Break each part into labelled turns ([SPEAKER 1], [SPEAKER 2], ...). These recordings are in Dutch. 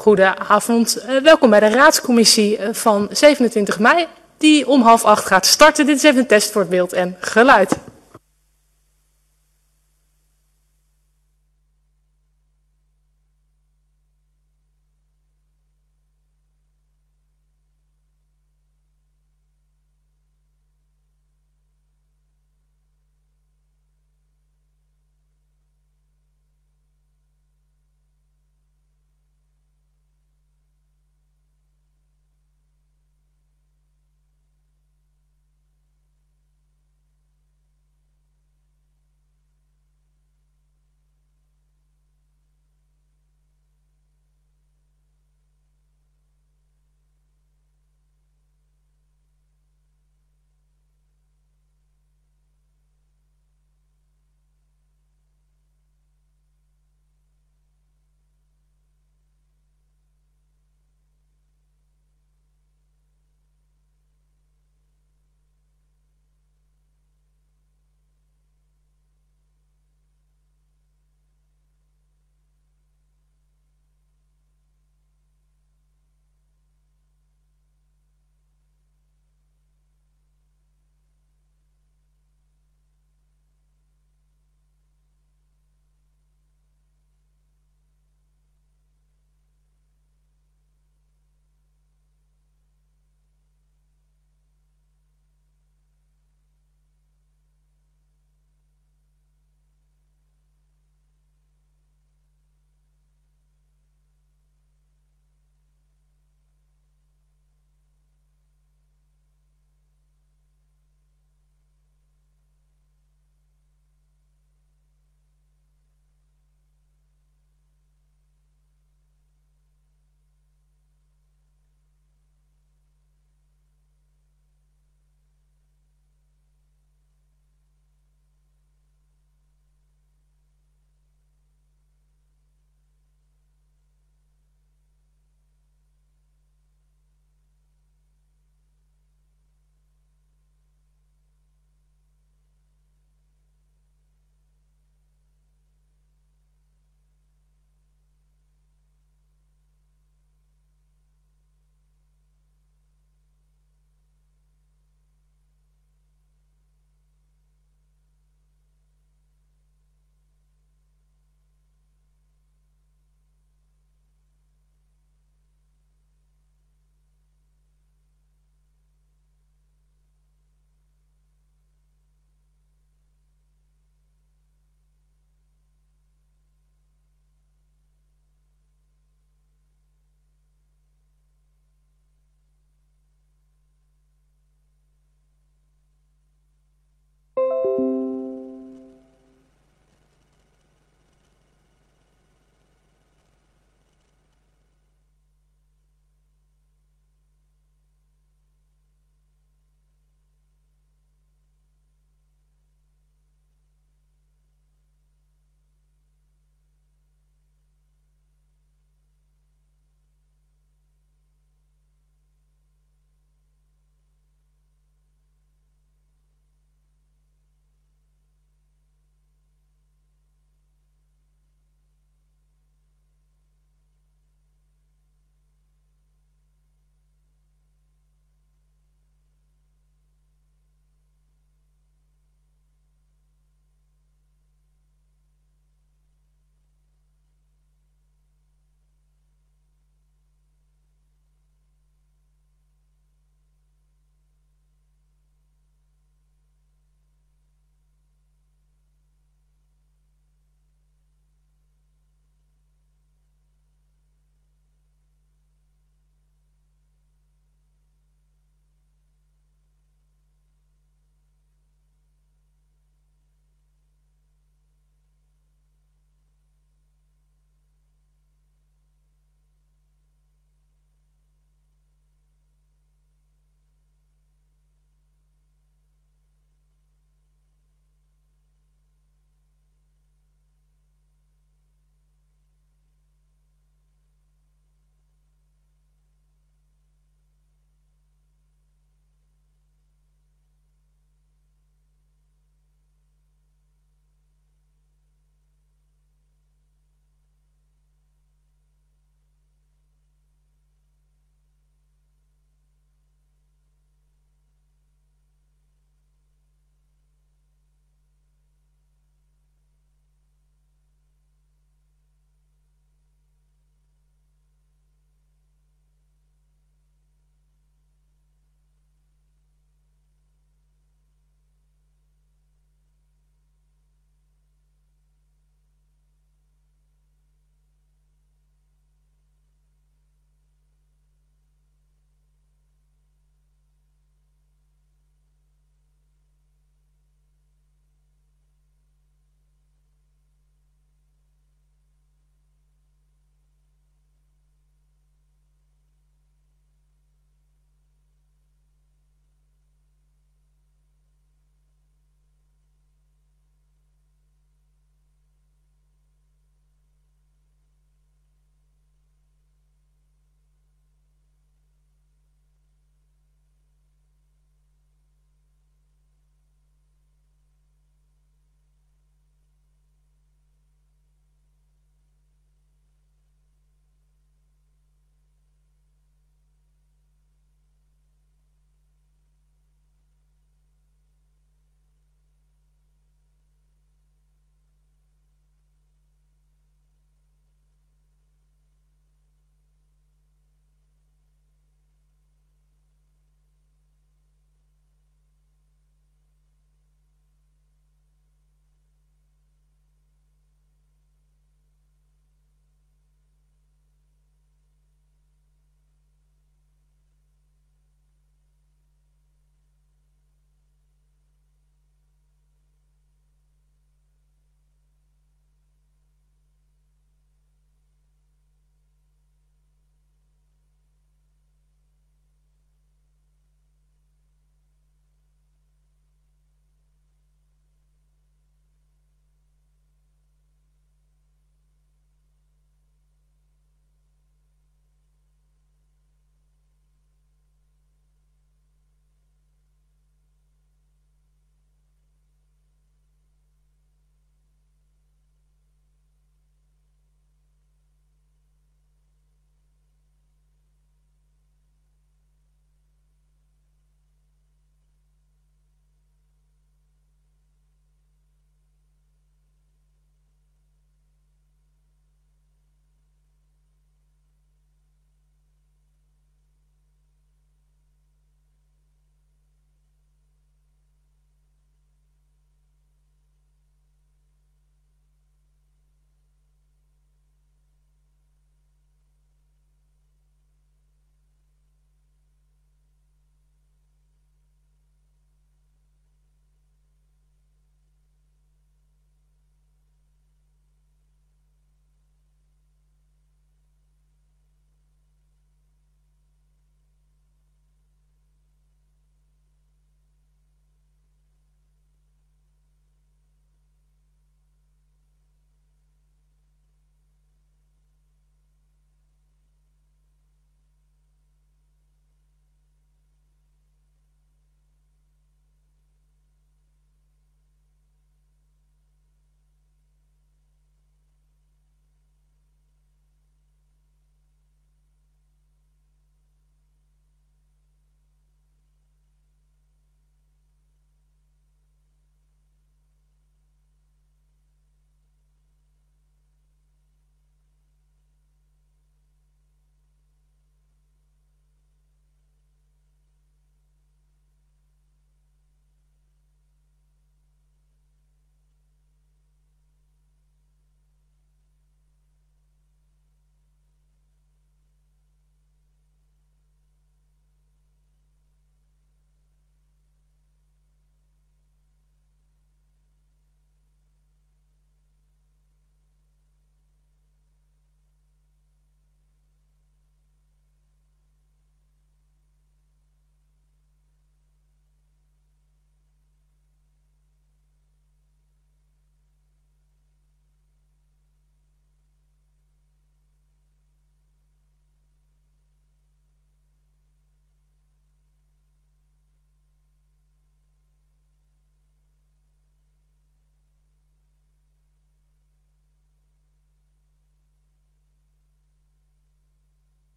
[SPEAKER 1] Goedenavond. Welkom bij de raadscommissie van 27 mei, die om 7:30 gaat starten. Dit is even een test voor het beeld en geluid.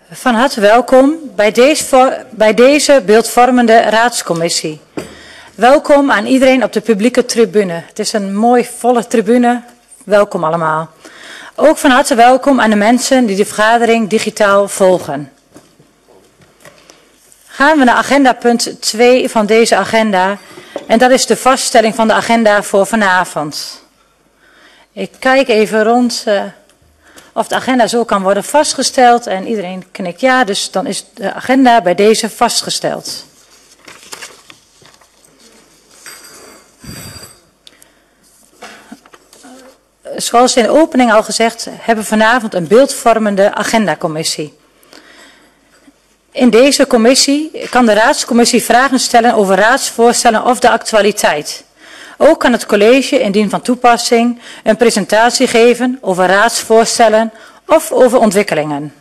[SPEAKER 2] Van harte welkom bij deze beeldvormende raadscommissie. Welkom aan iedereen op de publieke tribune. Het is een mooi volle tribune. Welkom allemaal. Ook van harte welkom aan de mensen die de vergadering digitaal volgen. Gaan we naar agenda punt 2 van deze agenda. En dat is de vaststelling van de agenda voor vanavond. Ik kijk even rond of de agenda zo kan worden vastgesteld. En iedereen knikt ja, dus dan is de agenda bij deze vastgesteld. Zoals in de opening al gezegd, hebben we vanavond een beeldvormende agendacommissie. In deze commissie kan de raadscommissie vragen stellen over raadsvoorstellen of de actualiteit. Ook kan het college, indien van toepassing, een presentatie geven over raadsvoorstellen of over ontwikkelingen.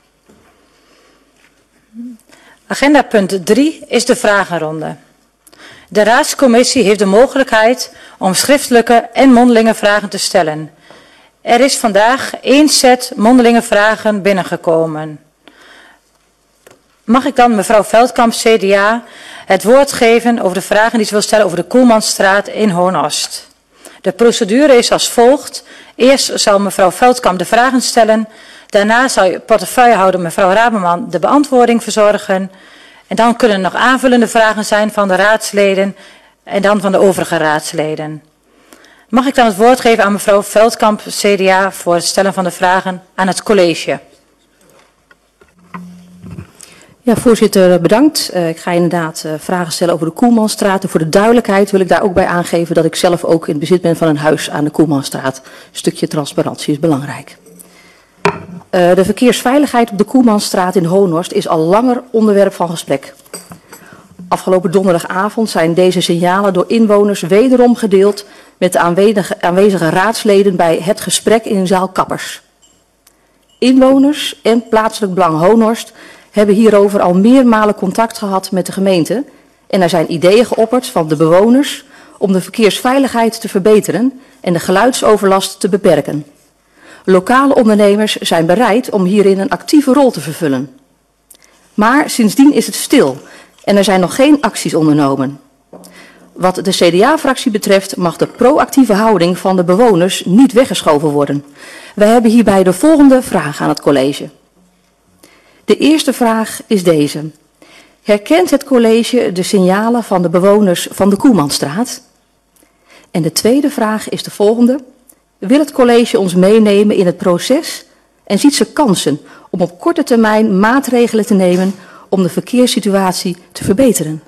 [SPEAKER 2] Agenda punt 3 is de vragenronde. De raadscommissie heeft de mogelijkheid om schriftelijke en mondelinge vragen te stellen. Er is vandaag 1 set mondelinge vragen binnengekomen. Mag ik dan mevrouw Veldkamp, CDA, het woord geven over de vragen die ze wil stellen over de Koelmanstraat in Hoornost? De procedure is als volgt. Eerst zal mevrouw Veldkamp de vragen stellen. Daarna zal portefeuillehouder mevrouw Rabeman de beantwoording verzorgen. En dan kunnen er nog aanvullende vragen zijn van de raadsleden en dan van de overige raadsleden. Mag ik dan het woord geven aan mevrouw Veldkamp, CDA, voor het stellen van de vragen aan het college?
[SPEAKER 3] Ja, voorzitter, bedankt. Ik ga inderdaad vragen stellen over de Koelmanstraat. En voor de duidelijkheid wil ik daar ook bij aangeven dat ik zelf ook in bezit ben van een huis aan de Koelmanstraat. Een stukje transparantie is belangrijk. De verkeersveiligheid op de Koelmanstraat in Hoornost is al langer onderwerp van gesprek. Afgelopen donderdagavond zijn deze signalen door inwoners wederom gedeeld met de aanwezige raadsleden bij het gesprek in zaal Kappers. Inwoners en plaatselijk belang Hoornost hebben hierover al meermalen contact gehad met de gemeente en er zijn ideeën geopperd van de bewoners om de verkeersveiligheid te verbeteren en de geluidsoverlast te beperken. Lokale ondernemers zijn bereid om hierin een actieve rol te vervullen. Maar sindsdien is het stil en er zijn nog geen acties ondernomen. Wat de CDA-fractie betreft mag de proactieve houding van de bewoners niet weggeschoven worden. Wij hebben hierbij de volgende vraag aan het college. De eerste vraag is deze. Herkent het college de signalen van de bewoners van de Koelmanstraat? En de tweede vraag is de volgende. Wil het college ons meenemen in het proces en ziet ze kansen om op korte termijn maatregelen te nemen om de verkeerssituatie te verbeteren?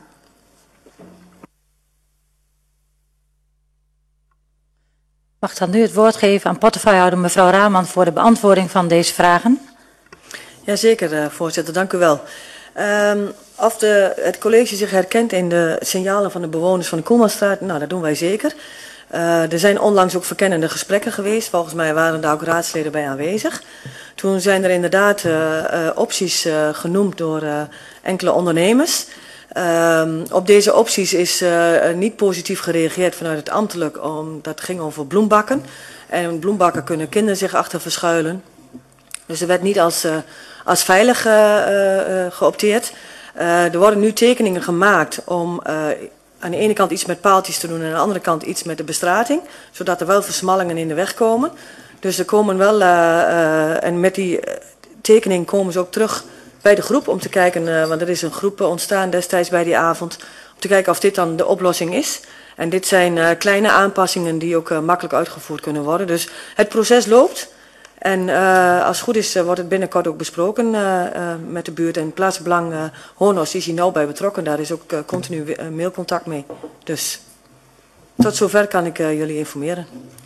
[SPEAKER 2] Mag ik dan nu het woord geven aan portefeuillehouder mevrouw Raman voor de beantwoording van deze vragen?
[SPEAKER 4] Jazeker, voorzitter, dank u wel. Of het college zich herkent in de signalen van de bewoners van de Koelmanstraat, nou dat doen wij zeker. Er zijn onlangs ook verkennende gesprekken geweest. Volgens mij waren daar ook raadsleden bij aanwezig. Toen zijn er inderdaad opties genoemd door enkele ondernemers. Op deze opties is niet positief gereageerd vanuit het ambtelijk. Dat ging over bloembakken. En bloembakken kunnen kinderen zich achter verschuilen. Dus er werd niet als veilig geopteerd. Er worden nu tekeningen gemaakt om aan de ene kant iets met paaltjes te doen en aan de andere kant iets met de bestrating. Zodat er wel versmallingen in de weg komen. Dus er komen wel, en met die tekening komen ze ook terug bij de groep om te kijken, want er is een groep ontstaan destijds bij die avond, om te kijken of dit dan de oplossing is. En dit zijn kleine aanpassingen die ook makkelijk uitgevoerd kunnen worden. Dus het proces loopt. En als het goed is wordt het binnenkort ook besproken met de buurt. En plaatsbelang Hoornost is hier nauw bij betrokken. Daar is ook continu mailcontact mee. Dus tot zover kan ik jullie informeren.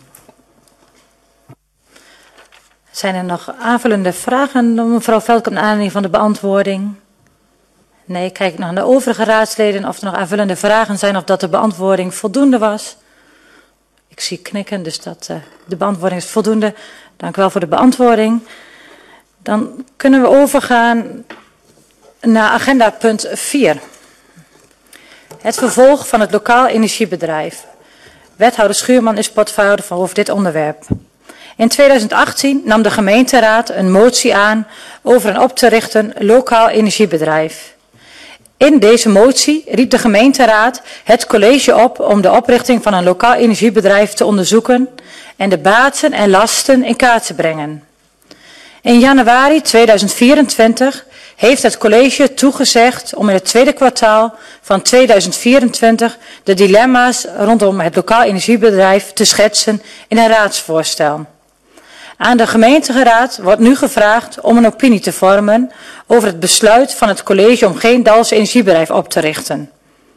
[SPEAKER 2] Zijn er nog aanvullende vragen, mevrouw Veldkamp, naar aanleiding van de beantwoording? Nee, kijk ik nog naar de overige raadsleden of er nog aanvullende vragen zijn of dat de beantwoording voldoende was. Ik zie knikken, dus dat de beantwoording is voldoende. Dank u wel voor de beantwoording. Dan kunnen we overgaan naar agenda punt 4. Het vervolg van het lokaal energiebedrijf. Wethouder Schuurman is portefeuillehouder over dit onderwerp. In 2018 nam de gemeenteraad een motie aan over een op te richten lokaal energiebedrijf. In deze motie riep de gemeenteraad het college op om de oprichting van een lokaal energiebedrijf te onderzoeken en de baten en lasten in kaart te brengen. In januari 2024 heeft het college toegezegd om in het tweede kwartaal van 2024 de dilemma's rondom het lokaal energiebedrijf te schetsen in een raadsvoorstel. Aan de gemeenteraad wordt nu gevraagd om een opinie te vormen over het besluit van het college om geen Dalse energiebedrijf op te richten.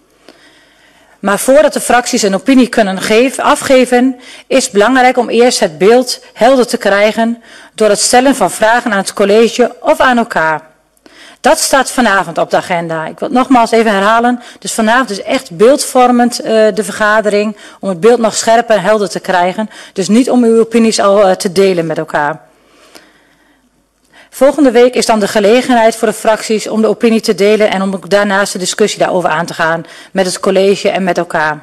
[SPEAKER 2] Maar voordat de fracties een opinie kunnen afgeven, is het belangrijk om eerst het beeld helder te krijgen door het stellen van vragen aan het college of aan elkaar. Dat staat vanavond op de agenda. Ik wil het nogmaals even herhalen. Dus vanavond is echt beeldvormend de vergadering om het beeld nog scherper en helder te krijgen. Dus niet om uw opinies al te delen met elkaar. Volgende week is dan de gelegenheid voor de fracties om de opinie te delen en om ook daarnaast de discussie daarover aan te gaan met het college en met elkaar.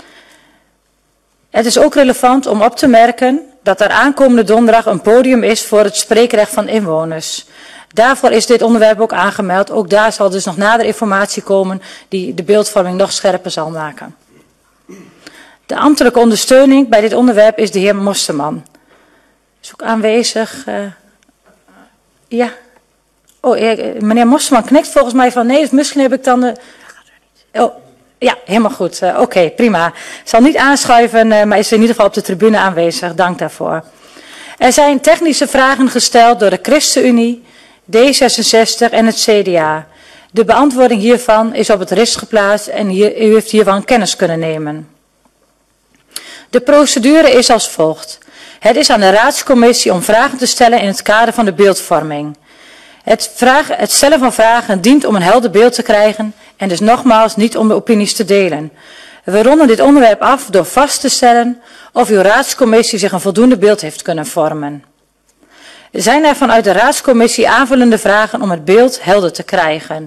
[SPEAKER 2] Het is ook relevant om op te merken dat er aankomende donderdag een podium is voor het spreekrecht van inwoners. Daarvoor is dit onderwerp ook aangemeld. Ook daar zal dus nog nader informatie komen die de beeldvorming nog scherper zal maken. De ambtelijke ondersteuning bij dit onderwerp is de heer Mosterman. Is ook aanwezig. Ja. Oh, meneer Mosterman knikt volgens mij van nee, dus misschien heb ik dan de... Oh, ja, helemaal goed. Oké, prima. Ik zal niet aanschuiven, maar is in ieder geval op de tribune aanwezig. Dank daarvoor. Er zijn technische vragen gesteld door de ChristenUnie, D66 en het CDA. De beantwoording hiervan is op het RIS geplaatst en u heeft hiervan kennis kunnen nemen. De procedure is als volgt. Het is aan de raadscommissie om vragen te stellen in het kader van de beeldvorming. Het stellen van vragen dient om een helder beeld te krijgen en dus nogmaals niet om de opinies te delen. We ronden dit onderwerp af door vast te stellen of uw raadscommissie zich een voldoende beeld heeft kunnen vormen. Zijn er vanuit de raadscommissie aanvullende vragen om het beeld helder te krijgen?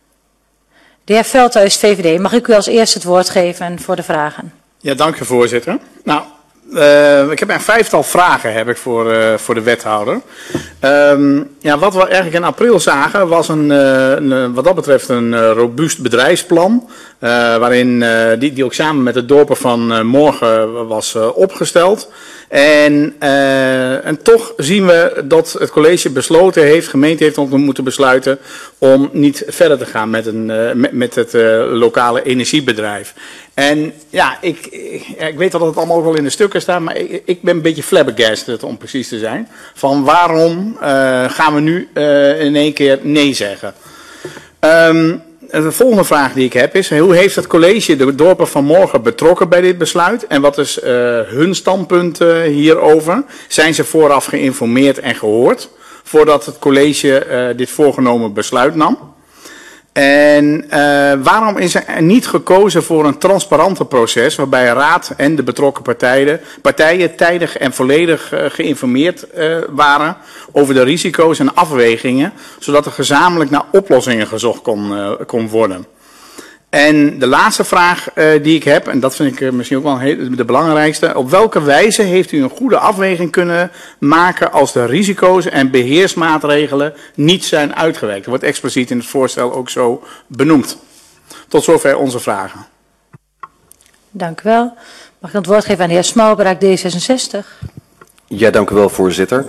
[SPEAKER 2] De heer Veldhuis, VVD, mag ik u als eerste het woord geven voor de vragen? Ja, dank u voorzitter. Nou, ik heb een 5-tal vragen heb ik voor de wethouder. Ja, wat we eigenlijk in april zagen was wat dat betreft een robuust bedrijfsplan. Waarin die ook samen met de dorpen van morgen was opgesteld. En toch zien we dat het college besloten heeft, gemeente heeft moeten besluiten om niet verder te gaan met het lokale energiebedrijf. En ja, ik weet dat het allemaal ook wel in de stukken staat, maar ik ben een beetje flabbergasted om precies te zijn. Van waarom gaan we nu in één keer nee zeggen? De volgende vraag die ik heb is, hoe heeft het college de dorpen van morgen betrokken bij dit besluit? En wat is hun standpunt hierover? Zijn ze vooraf geïnformeerd en gehoord voordat het college dit voorgenomen besluit nam? En waarom is er niet gekozen voor een transparante proces waarbij raad en de betrokken partijen tijdig en volledig geïnformeerd waren over de risico's en afwegingen, zodat er gezamenlijk naar oplossingen gezocht kon worden? En de laatste vraag die ik heb, en dat vind ik misschien ook wel de belangrijkste. Op welke wijze heeft u een goede afweging kunnen maken als de risico's en beheersmaatregelen niet zijn uitgewerkt? Dat wordt expliciet in het voorstel ook zo benoemd. Tot zover onze vragen. Dank u wel. Mag ik het woord geven aan de heer Smalbraak, D66?
[SPEAKER 5] Ja, dank u wel, voorzitter.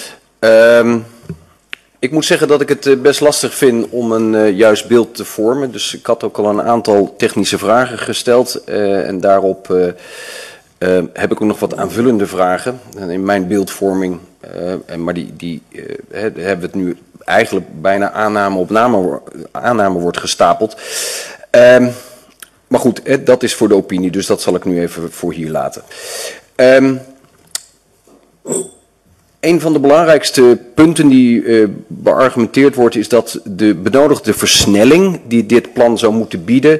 [SPEAKER 5] Ik moet zeggen dat ik het best lastig vind om een juist beeld te vormen. Dus ik had ook al een aantal technische vragen gesteld. En daarop heb ik ook nog wat aanvullende vragen. En in mijn beeldvorming, maar die hebben we het nu eigenlijk bijna aanname wordt gestapeld. Maar goed, dat is voor de opinie, dus dat zal ik nu even voor hier laten. Een van de belangrijkste punten die beargumenteerd wordt is dat de benodigde versnelling die dit plan zou moeten bieden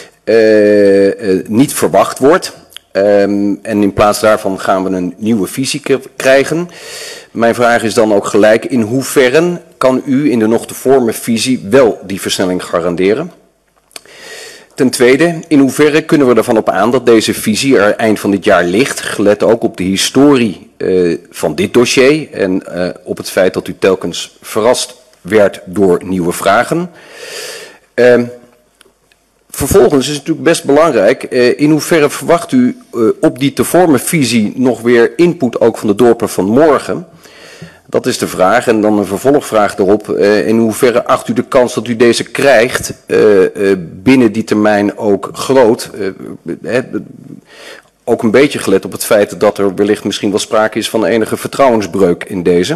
[SPEAKER 5] niet verwacht wordt. En in plaats daarvan gaan we een nieuwe visie krijgen. Mijn vraag is dan ook gelijk, in hoeverre kan u in de nog te vormen visie wel die versnelling garanderen? Ten tweede, in hoeverre kunnen we ervan op aan dat deze visie er eind van dit jaar ligt, gelet ook op de historie van dit dossier en op het feit dat u telkens verrast werd door nieuwe vragen. Vervolgens is het natuurlijk best belangrijk, in hoeverre verwacht u op die te vormen visie nog weer input ook van de dorpen van morgen? Dat is de vraag. En dan een vervolgvraag erop. In hoeverre acht u de kans dat u deze krijgt binnen die termijn ook groot? Ook een beetje gelet op het feit dat er wellicht misschien wel sprake is van enige vertrouwensbreuk in deze.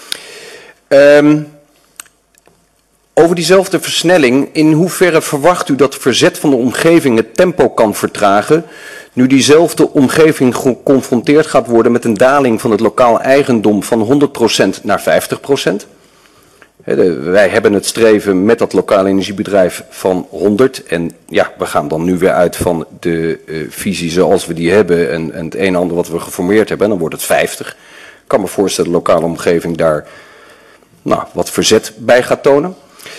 [SPEAKER 5] Over diezelfde versnelling, in hoeverre verwacht u dat verzet van de omgeving het tempo kan vertragen, nu diezelfde omgeving geconfronteerd gaat worden met een daling van het lokaal eigendom van 100% naar 50%? Wij hebben het streven met dat lokale energiebedrijf van 100 en ja, we gaan dan nu weer uit van de visie zoals we die hebben en het een en ander wat we geformeerd hebben en dan wordt het 50. Ik kan me voorstellen dat de lokale omgeving daar wat verzet bij gaat tonen.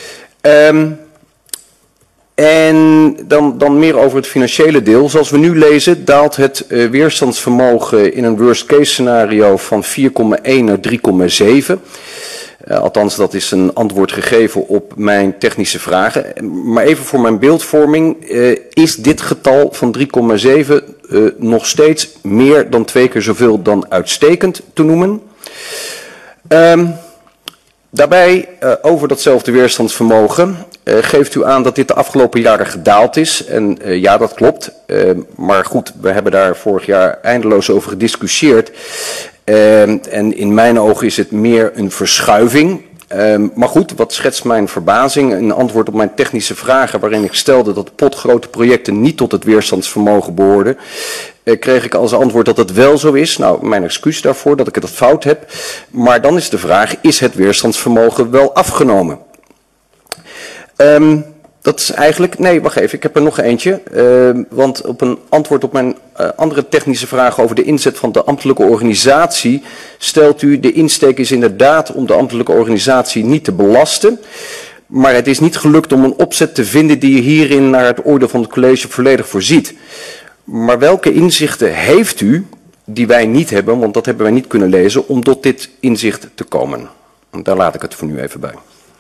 [SPEAKER 5] En dan meer over het financiële deel. Zoals we nu lezen daalt het weerstandsvermogen in een worst case scenario van 4,1 naar 3,7. Althans, dat is een antwoord gegeven op mijn technische vragen. Maar even voor mijn beeldvorming, is dit getal van 3,7 nog steeds meer dan 2 keer zoveel dan uitstekend te noemen? Daarbij, over datzelfde weerstandsvermogen, geeft u aan dat dit de afgelopen jaren gedaald is. En ja, dat klopt. Maar goed, we hebben daar vorig jaar eindeloos over gediscussieerd. En in mijn ogen is het meer een verschuiving. Maar goed, wat schetst mijn verbazing? Een antwoord op mijn technische vragen waarin ik stelde dat potgrote projecten niet tot het weerstandsvermogen behoorden. Kreeg ik als antwoord dat het wel zo is. Nou, mijn excuus daarvoor dat ik het fout heb. Maar dan is de vraag, is het weerstandsvermogen wel afgenomen? Dat is eigenlijk, nee, wacht even, ik heb er nog eentje. Want op een antwoord op mijn andere technische vraag over de inzet van de ambtelijke organisatie stelt u, de insteek is inderdaad om de ambtelijke organisatie niet te belasten. Maar het is niet gelukt om een opzet te vinden die hierin naar het oordeel van het college volledig voorziet. Maar welke inzichten heeft u, die wij niet hebben, want dat hebben wij niet kunnen lezen, om tot dit inzicht te komen? Daar laat ik het voor nu even bij.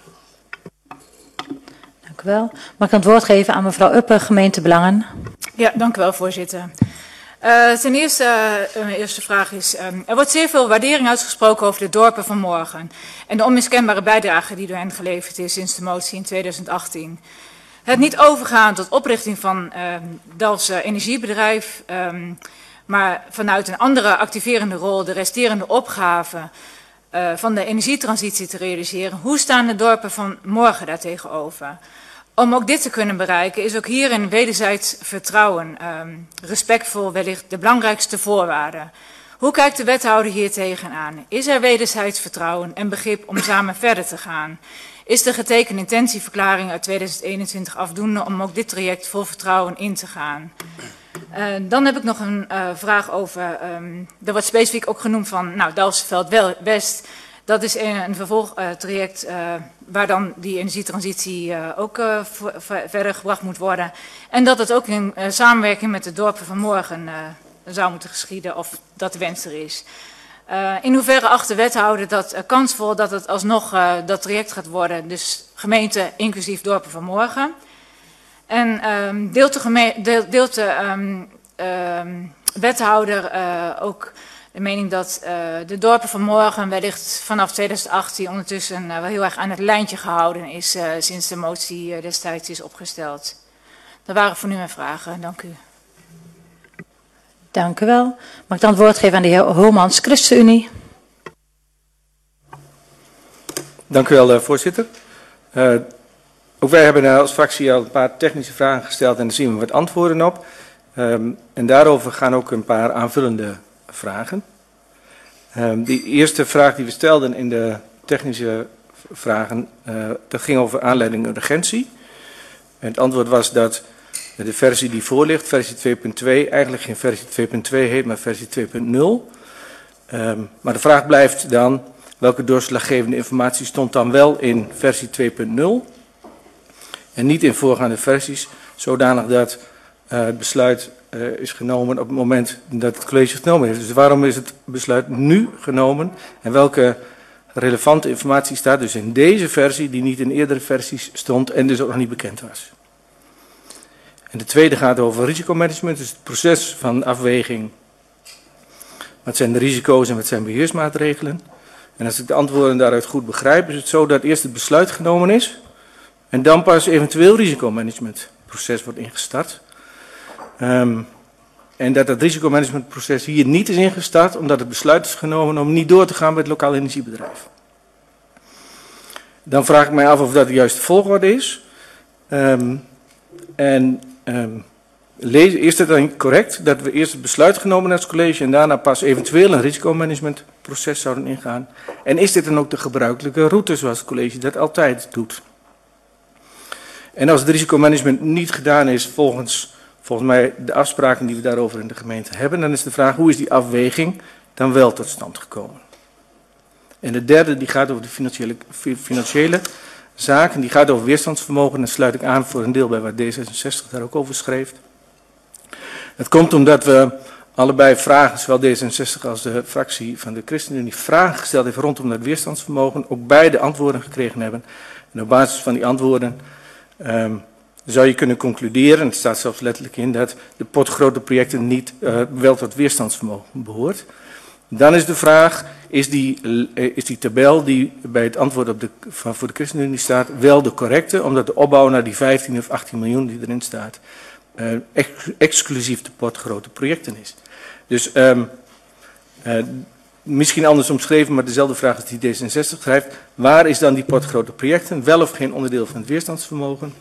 [SPEAKER 2] Dank u wel. Mag ik het woord geven aan mevrouw Uppe, gemeentebelangen?
[SPEAKER 6] Ja, dank u wel, voorzitter. Ten eerste, mijn eerste vraag is, er wordt zeer veel waardering uitgesproken over de dorpen van morgen en de onmiskenbare bijdrage die door hen geleverd is sinds de motie in 2018. Het niet overgaan tot oprichting van Delfts energiebedrijf, maar vanuit een andere activerende rol de resterende opgaven van de energietransitie te realiseren. Hoe staan de dorpen van morgen daartegenover? Om ook dit te kunnen bereiken is ook hierin wederzijds vertrouwen, respectvol wellicht de belangrijkste voorwaarde. Hoe kijkt de wethouder hier tegenaan? Is er wederzijds vertrouwen en begrip om samen verder te gaan? Is de getekende intentieverklaring uit 2021 afdoende om ook dit traject vol vertrouwen in te gaan? Dan heb ik nog een vraag over, er wordt specifiek ook genoemd van Delftsveld West. Dat is een vervolgtraject waar dan die energietransitie ook verder gebracht moet worden. En dat het ook in samenwerking met de dorpen van morgen zou moeten geschieden of dat de wens er is. In hoeverre acht de wethouder dat kansvol dat het alsnog dat traject gaat worden, dus gemeente inclusief dorpen van morgen? En deelt de wethouder ook de mening dat de dorpen van morgen wellicht vanaf 2018 ondertussen wel heel erg aan het lijntje gehouden is sinds de motie destijds is opgesteld? Dat waren voor nu mijn vragen. Dank u.
[SPEAKER 2] Dank u wel. Mag ik dan het woord geven aan de heer Homans, ChristenUnie?
[SPEAKER 7] Dank u wel, voorzitter. Ook wij hebben als fractie al een paar technische vragen gesteld en daar zien we wat antwoorden op. En daarover gaan ook een paar aanvullende vragen. Die eerste vraag die we stelden in de technische vragen, dat ging over aanleiding en urgentie. En het antwoord was dat de versie die voor ligt, versie 2.2, eigenlijk geen versie 2.2 heet, maar versie 2.0. Maar de vraag blijft dan, welke doorslaggevende informatie stond dan wel in versie 2.0 en niet in voorgaande versies, zodanig dat het besluit is genomen op het moment dat het college genomen heeft. Dus waarom is het besluit nu genomen en welke relevante informatie staat dus in deze versie die niet in eerdere versies stond en dus ook nog niet bekend was. En de tweede gaat over risicomanagement, dus het proces van afweging. Wat zijn de risico's en wat zijn beheersmaatregelen? En als ik de antwoorden daaruit goed begrijp, is het zo dat eerst het besluit genomen is en dan pas eventueel risicomanagementproces wordt ingestart. En dat het risicomanagementproces hier niet is ingestart, omdat het besluit is genomen om niet door te gaan met het lokaal energiebedrijf. Dan vraag ik mij af of dat de juiste volgorde is. Is het dan correct dat we eerst het besluit genomen als college en daarna pas eventueel een risicomanagementproces zouden ingaan? En is dit dan ook de gebruikelijke route zoals het college dat altijd doet? En als het risicomanagement niet gedaan is volgens mij de afspraken die we daarover in de gemeente hebben, dan is de vraag hoe is die afweging dan wel tot stand gekomen? En de derde die gaat over de financiële zaken, die gaat over weerstandsvermogen. En dan sluit ik aan voor een deel bij wat D66 daar ook over schreef. Het komt omdat we allebei vragen, zowel D66 als de fractie van de ChristenUnie, vragen gesteld heeft rondom dat weerstandsvermogen, ook beide antwoorden gekregen hebben. En op basis van die antwoorden zou je kunnen concluderen, het staat zelfs letterlijk in, dat de potgrote projecten niet wel tot weerstandsvermogen behoort. Dan is de vraag, is die tabel die bij het antwoord voor de ChristenUnie staat wel de correcte, omdat de opbouw naar die 15 of 18 miljoen die erin staat, exclusief de potgrote projecten is. Dus misschien anders omschreven, maar dezelfde vraag als die D66 schrijft, waar is dan die potgrote projecten, wel of geen onderdeel van het weerstandsvermogen?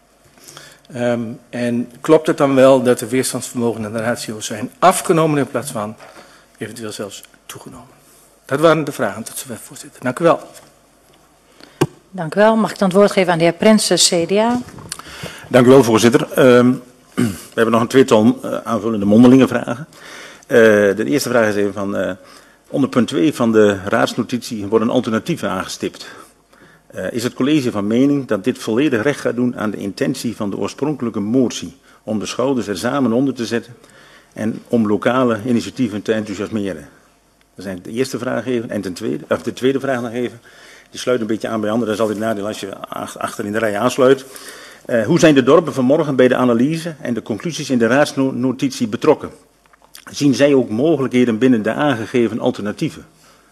[SPEAKER 7] En klopt het dan wel dat de weerstandsvermogen en de ratio's zijn afgenomen in plaats van eventueel zelfs toegenomen? Dat waren de vragen tot zover, voorzitter. Dank u wel.
[SPEAKER 2] Dank u wel. Mag ik dan het woord geven aan de heer Prinsen, CDA?
[SPEAKER 8] Dank u wel, voorzitter. We hebben nog een tweetal aanvullende mondelinge vragen. De eerste vraag is even van, onder punt 2 van de raadsnotitie worden alternatieven aangestipt. Is het college van mening dat dit volledig recht gaat doen aan de intentie van de oorspronkelijke motie, om de schouders er samen onder te zetten en om lokale initiatieven te enthousiasmeren? Dat is de eerste vraag even. En de tweede vraag nog even. Die sluit een beetje aan bij anderen. Dat is altijd het nadeel als je achter in de rij aansluit. Hoe zijn de dorpen vanmorgen bij de analyse en de conclusies in de raadsnotitie betrokken? Zien zij ook mogelijkheden binnen de aangegeven alternatieven?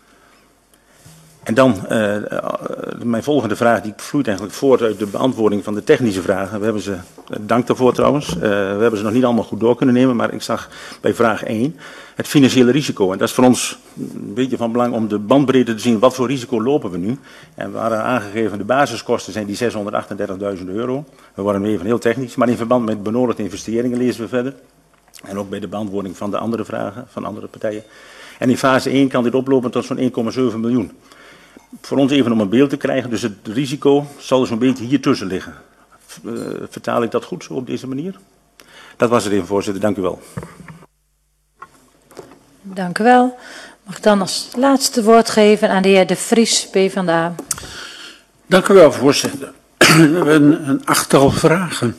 [SPEAKER 8] En dan mijn volgende vraag, die vloeit eigenlijk voort uit de beantwoording van de technische vragen. We hebben ze, dank daarvoor trouwens, we hebben ze nog niet allemaal goed door kunnen nemen, maar ik zag bij vraag 1 het financiële risico. En dat is voor ons een beetje van belang om de bandbreedte te zien, wat voor risico lopen we nu. En we hadden aangegeven, de basiskosten zijn die €638.000. We worden nu even heel technisch, maar in verband met benodigde investeringen lezen we verder. En ook bij de beantwoording van de andere vragen van andere partijen. En in fase 1 kan dit oplopen tot zo'n 1,7 miljoen. Voor ons even om een beeld te krijgen, dus het risico zal er zo'n beetje hier tussen liggen. Vertaal ik dat goed zo op deze manier? Dat was het even, voorzitter. Dank u wel.
[SPEAKER 2] Dank u wel. Mag ik dan als laatste woord geven aan de heer De Vries, PvdA.
[SPEAKER 9] Dank u wel, voorzitter. We hebben een 8-tal vragen.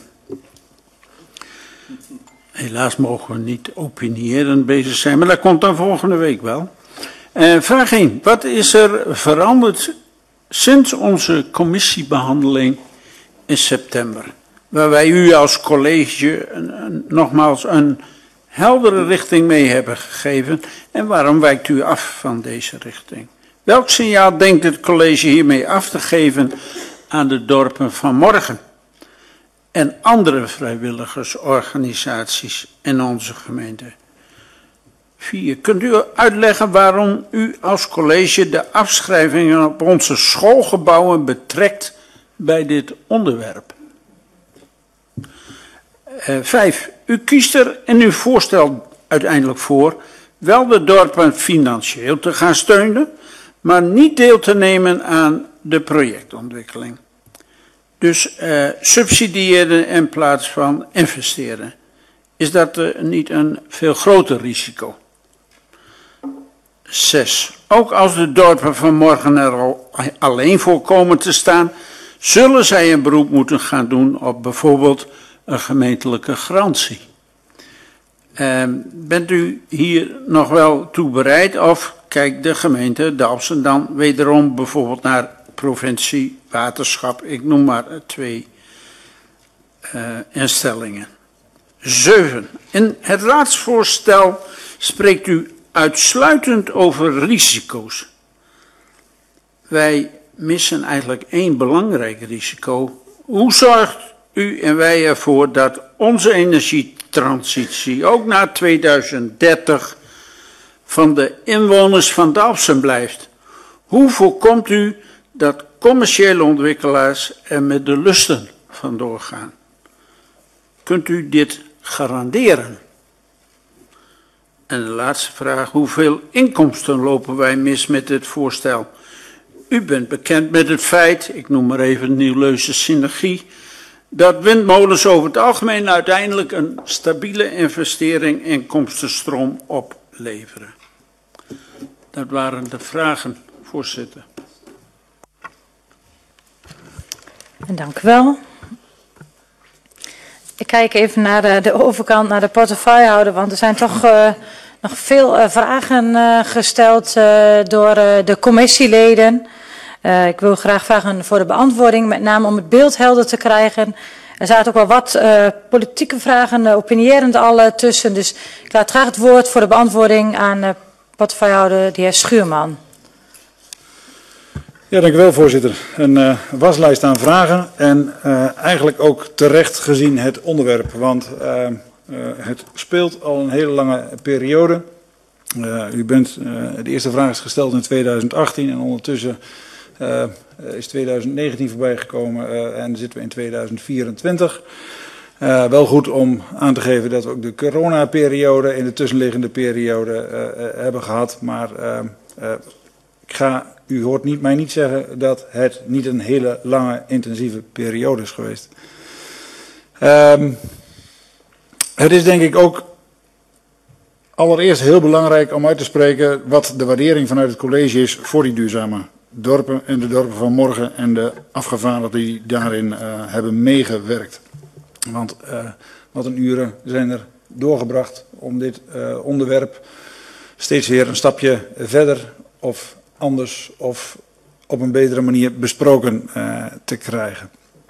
[SPEAKER 9] Helaas mogen we niet opinierend bezig zijn, maar dat komt dan volgende week wel. Vraag 1. Wat is er veranderd sinds onze commissiebehandeling in september? Waar wij u als college nogmaals een heldere richting mee hebben gegeven. En waarom wijkt u af van deze richting? Welk signaal denkt het college hiermee af te geven aan de dorpen van morgen? En andere vrijwilligersorganisaties in onze gemeente? 4. Kunt u uitleggen waarom u als college de afschrijvingen op onze schoolgebouwen betrekt bij dit onderwerp? 5. U kiest er in uw voorstel uiteindelijk voor wel de dorpen financieel te gaan steunen, maar niet deel te nemen aan de projectontwikkeling. Dus subsidiëren in plaats van investeren. Is dat niet een veel groter risico? 6. Ook als de dorpen van morgen er al alleen voor komen te staan, zullen zij een beroep moeten gaan doen op bijvoorbeeld een gemeentelijke garantie. Bent u hier nog wel toe bereid of kijkt de gemeente Dalfsen dan wederom bijvoorbeeld naar provincie, waterschap, ik noem maar 2 instellingen. 7. In het raadsvoorstel spreekt u uitsluitend over risico's. Wij missen eigenlijk 1 belangrijk risico. Hoe zorgt u en wij ervoor dat onze energietransitie ook na 2030 van de inwoners van Dalfsen blijft? Hoe voorkomt u dat commerciële ontwikkelaars er met de lusten vandoor gaan? Kunt u dit garanderen? En de laatste vraag, hoeveel inkomsten lopen wij mis met dit voorstel? U bent bekend met het feit, ik noem maar even Nieuw-Leusse synergie, dat windmolens over het algemeen uiteindelijk een stabiele investering inkomstenstroom opleveren. Dat waren de vragen, voorzitter.
[SPEAKER 2] En dank u wel. Ik kijk even naar de overkant, naar de portefeuillehouder, want er zijn toch nog veel vragen gesteld door de commissieleden. Ik wil graag vragen voor de beantwoording, met name om het beeld helder te krijgen. Er zaten ook wel wat politieke vragen, opinierend al tussen. Dus ik laat graag het woord voor de beantwoording aan portefeuillehouder de heer Schuurman.
[SPEAKER 10] Ja, dank u wel, voorzitter. Een waslijst aan vragen en eigenlijk ook terecht gezien het onderwerp, want het speelt al een hele lange periode. De eerste vraag is gesteld in 2018 en ondertussen is 2019 voorbij gekomen en zitten we in 2024. Wel goed om aan te geven dat we ook de coronaperiode in de tussenliggende periode hebben gehad, maar u hoort mij niet zeggen dat het niet een hele lange intensieve periode is geweest. Het is denk ik ook allereerst heel belangrijk om uit te spreken wat de waardering vanuit het college is voor die duurzame dorpen en de dorpen van morgen en de afgevaardigden die daarin hebben meegewerkt. Want wat een uren zijn er doorgebracht om dit onderwerp steeds weer een stapje verder of anders of op een betere manier besproken te krijgen.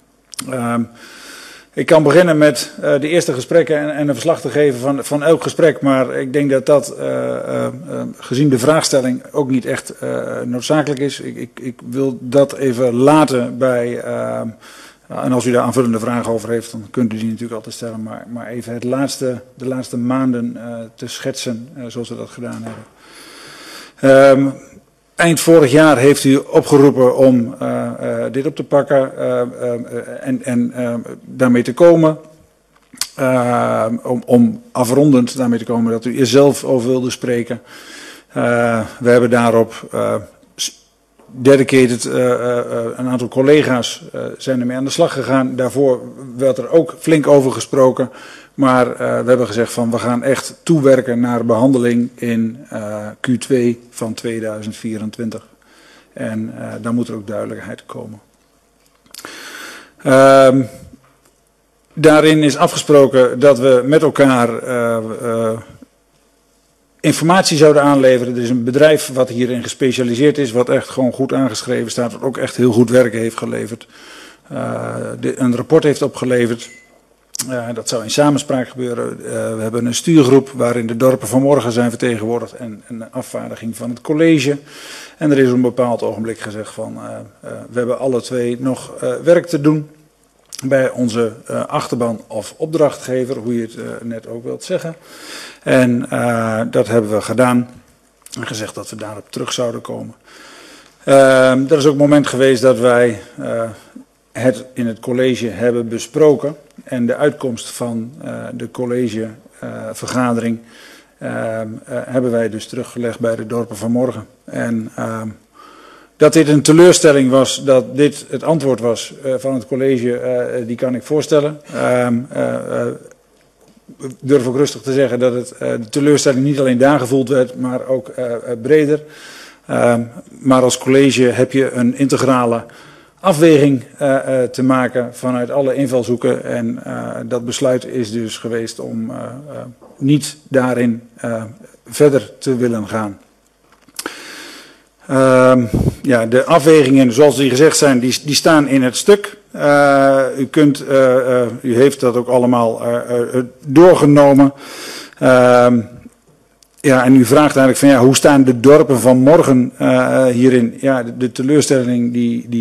[SPEAKER 10] Ik kan beginnen met de eerste gesprekken en een verslag te geven van elk gesprek, maar ik denk dat dat gezien de vraagstelling ook niet echt noodzakelijk is. Ik wil dat even laten bij, en als u daar aanvullende vragen over heeft, dan kunt u die natuurlijk altijd stellen, maar even de laatste maanden te schetsen zoals we dat gedaan hebben. Eind vorig jaar heeft u opgeroepen om dit op te pakken en daarmee te komen. Om afrondend daarmee te komen dat u er zelf over wilde spreken. We hebben daarop dedicated, een aantal collega's zijn ermee aan de slag gegaan. Daarvoor werd er ook flink over gesproken. Maar we hebben gezegd van we gaan echt toewerken naar behandeling in Q2 van 2024. En dan moet er ook duidelijkheid komen. Daarin is afgesproken dat we met elkaar informatie zouden aanleveren. Er is een bedrijf wat hierin gespecialiseerd is, wat echt gewoon goed aangeschreven staat, wat ook echt heel goed werk heeft geleverd. Een rapport heeft opgeleverd. Dat zou in samenspraak gebeuren. We hebben een stuurgroep waarin de dorpen van morgen zijn vertegenwoordigd en een afvaardiging van het college. En er is op een bepaald ogenblik gezegd van we hebben alle twee nog werk te doen bij onze achterban of opdrachtgever, hoe je het net ook wilt zeggen. En dat hebben we gedaan en gezegd dat we daarop terug zouden komen. Er is ook een moment geweest dat wij het in het college hebben besproken en de uitkomst van de collegevergadering hebben wij dus teruggelegd bij de dorpen van morgen. En dat dit een teleurstelling was, dat dit het antwoord was van het college, die kan ik voorstellen. Ik durf ook rustig te zeggen dat de teleurstelling niet alleen daar gevoeld werd, maar ook breder. Maar als college heb je een integrale afweging te maken vanuit alle invalshoeken. En dat besluit is dus geweest om niet daarin verder te willen gaan. Ja, de afwegingen, zoals die gezegd zijn, die staan in het stuk. U heeft dat ook allemaal doorgenomen. Ja, en u vraagt eigenlijk van ja, hoe staan de dorpen van morgen hierin? Ja, de teleurstelling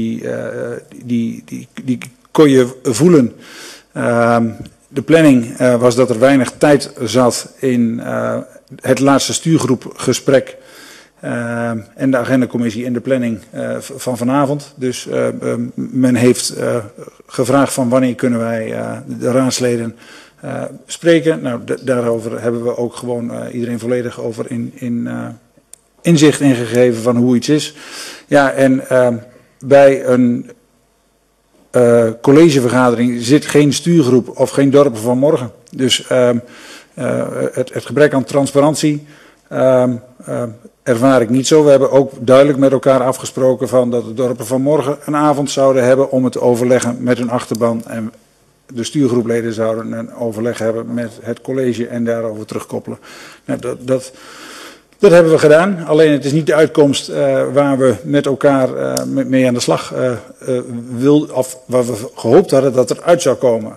[SPEAKER 10] die kon je voelen. De planning was dat er weinig tijd zat in het laatste stuurgroepgesprek en de agendacommissie en de planning van vanavond. Dus men heeft gevraagd van wanneer kunnen wij de raadsleden spreken. Nou, daarover hebben we ook gewoon iedereen volledig over inzicht ingegeven van hoe iets is. Ja, en bij een collegevergadering zit geen stuurgroep of geen dorpen van morgen. Dus het gebrek aan transparantie ervaar ik niet zo. We hebben ook duidelijk met elkaar afgesproken van dat de dorpen van morgen een avond zouden hebben om het te overleggen met hun achterban. En de stuurgroepleden zouden een overleg hebben met het college en daarover terugkoppelen. Nou, dat hebben we gedaan. Alleen het is niet de uitkomst waar we met elkaar mee aan de slag wilden, of waar we gehoopt hadden dat er uit zou komen.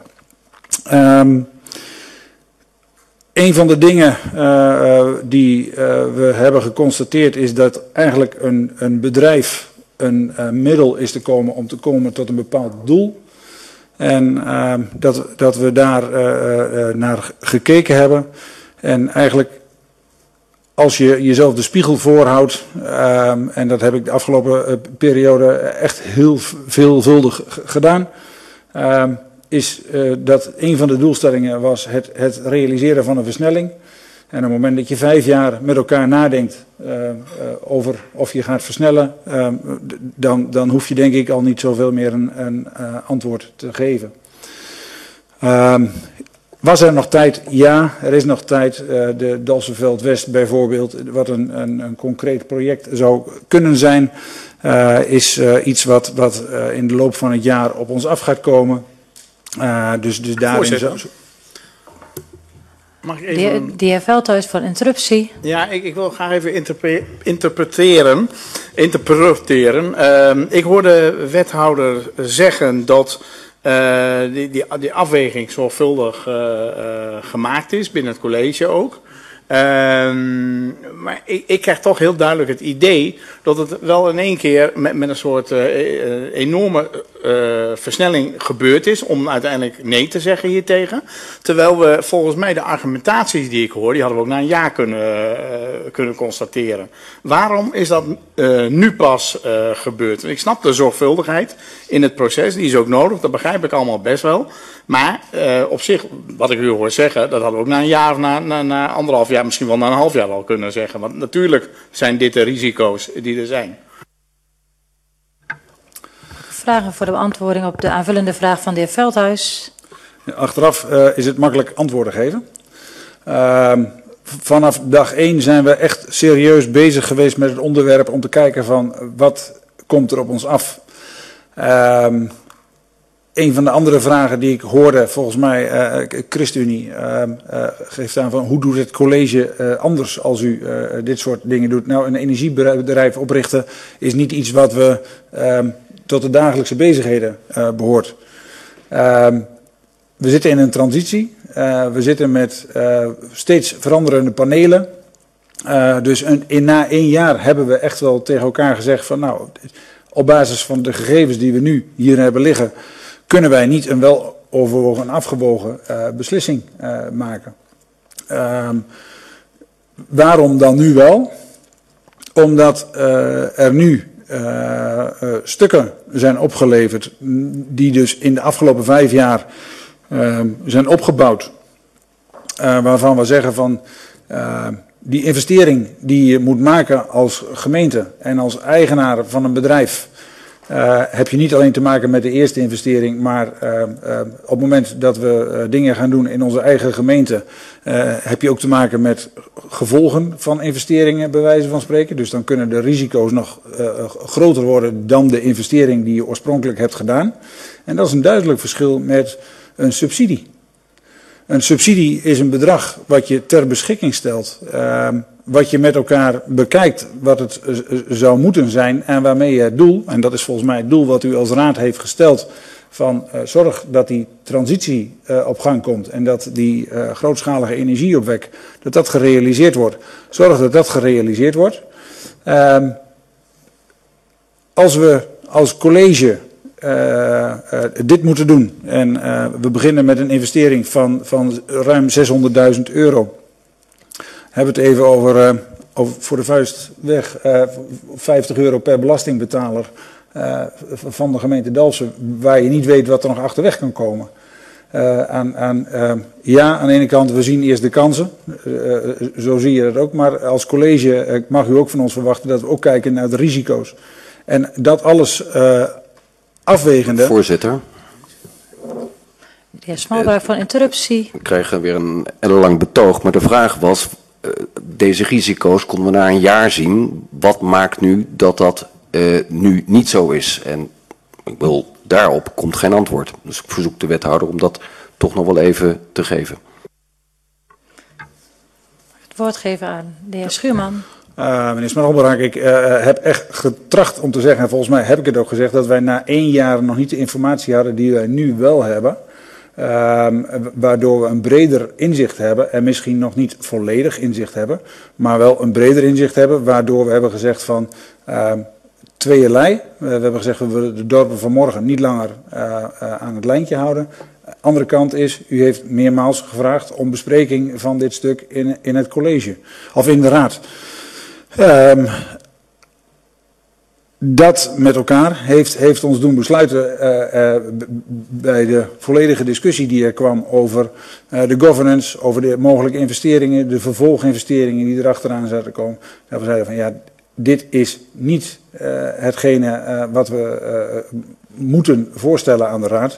[SPEAKER 10] Een van de dingen die we hebben geconstateerd is dat eigenlijk een bedrijf een middel is om te komen tot een bepaald doel. En dat we daar naar gekeken hebben. En eigenlijk als je jezelf de spiegel voorhoudt, en dat heb ik de afgelopen periode echt heel veelvuldig gedaan, is dat een van de doelstellingen was het realiseren van een versnelling. En op het moment dat je 5 jaar met elkaar nadenkt over of je gaat versnellen, dan hoef je denk ik al niet zoveel meer een antwoord te geven. Was er nog tijd? Ja, er is nog tijd. De Dalsenveld West bijvoorbeeld, wat een concreet project zou kunnen zijn, is iets wat in de loop van het jaar op ons af gaat komen. Dus daarin zo. Mag ik even...
[SPEAKER 2] De heer Veldhuis voor interruptie.
[SPEAKER 11] Ja, ik wil graag even interpreteren. Ik hoorde de wethouder zeggen dat die afweging zorgvuldig gemaakt is, binnen het college ook. Maar ik krijg toch heel duidelijk het idee dat het wel in één keer met een soort enorme versnelling gebeurd is om uiteindelijk nee te zeggen hiertegen. Terwijl we volgens mij de argumentaties die ik hoor, die hadden we ook na een jaar kunnen constateren. Waarom is dat nu pas gebeurd? Ik snap de zorgvuldigheid in het proces, die is ook nodig, dat begrijp ik allemaal best wel. Maar op zich, wat ik u hoor zeggen, dat hadden we ook na een jaar of na 1,5 jaar, misschien wel na een half jaar al kunnen zeggen. Want natuurlijk zijn dit de risico's die er zijn.
[SPEAKER 2] Vragen voor de beantwoording op de aanvullende vraag van de heer Veldhuis.
[SPEAKER 10] Ja, achteraf is het makkelijk antwoorden geven. Vanaf dag 1 zijn we echt serieus bezig geweest met het onderwerp om te kijken van wat komt er op ons af. Een van de andere vragen die ik hoorde, volgens mij, ChristenUnie geeft aan van hoe doet het college anders als u dit soort dingen doet. Nou, een energiebedrijf oprichten is niet iets wat we tot de dagelijkse bezigheden behoort. We zitten in een transitie. We zitten met steeds veranderende panelen. Dus na 1 jaar hebben we echt wel tegen elkaar gezegd van nou, op basis van de gegevens die we nu hier hebben liggen, kunnen wij niet een weloverwogen en afgewogen beslissing maken. Waarom dan nu wel? Omdat er nu stukken zijn opgeleverd die dus in de afgelopen 5 jaar zijn opgebouwd. Waarvan we zeggen van die investering die je moet maken als gemeente en als eigenaar van een bedrijf, heb je niet alleen te maken met de eerste investering, maar op het moment dat we dingen gaan doen in onze eigen gemeente, heb je ook te maken met gevolgen van investeringen, bij wijze van spreken. Dus dan kunnen de risico's nog groter worden dan de investering die je oorspronkelijk hebt gedaan. En dat is een duidelijk verschil met een subsidie. Een subsidie is een bedrag wat je ter beschikking stelt, wat je met elkaar bekijkt wat het zou moeten zijn en waarmee je het doel, en dat is volgens mij het doel wat u als raad heeft gesteld, van zorg dat die transitie op gang komt en dat die grootschalige energieopwek, dat gerealiseerd wordt. Zorg dat dat gerealiseerd wordt. Als we als college dit moeten doen en we beginnen met een investering van ruim €600.000. Hebben we het even over voor de vuist weg €50 per belastingbetaler van de gemeente Dalfsen, waar je niet weet wat er nog achterweg kan komen. Ja, aan de ene kant, we zien eerst de kansen, zo zie je dat ook, maar als college mag u ook van ons verwachten dat we ook kijken naar de risico's. En dat alles afwegende.
[SPEAKER 5] Voorzitter.
[SPEAKER 2] De heer Smalbroek van interruptie.
[SPEAKER 5] We krijgen weer een ellenlang betoog, maar de vraag was, deze risico's konden we na een jaar zien. Wat maakt nu dat dat nu niet zo is? En ik wil, daarop komt geen antwoord. Dus ik verzoek de wethouder om dat toch nog wel even te geven.
[SPEAKER 2] Het woord geven aan de heer Schuurman.
[SPEAKER 10] Meneer Smalbroek, ik heb echt getracht om te zeggen, en volgens mij heb ik het ook gezegd, dat wij na 1 jaar nog niet de informatie hadden die wij nu wel hebben. Waardoor we een breder inzicht hebben en misschien nog niet volledig inzicht hebben, maar wel een breder inzicht hebben, waardoor we hebben gezegd van tweeërlei. We hebben gezegd we willen de dorpen van morgen niet langer aan het lijntje houden. Andere kant is, u heeft meermaals gevraagd om bespreking van dit stuk in het college, of in de raad. Dat met elkaar heeft ons doen besluiten bij de volledige discussie die er kwam over de governance, over de mogelijke investeringen, de vervolginvesteringen die erachteraan zouden komen. Dat we zeiden van ja, dit is niet hetgene wat we moeten voorstellen aan de raad.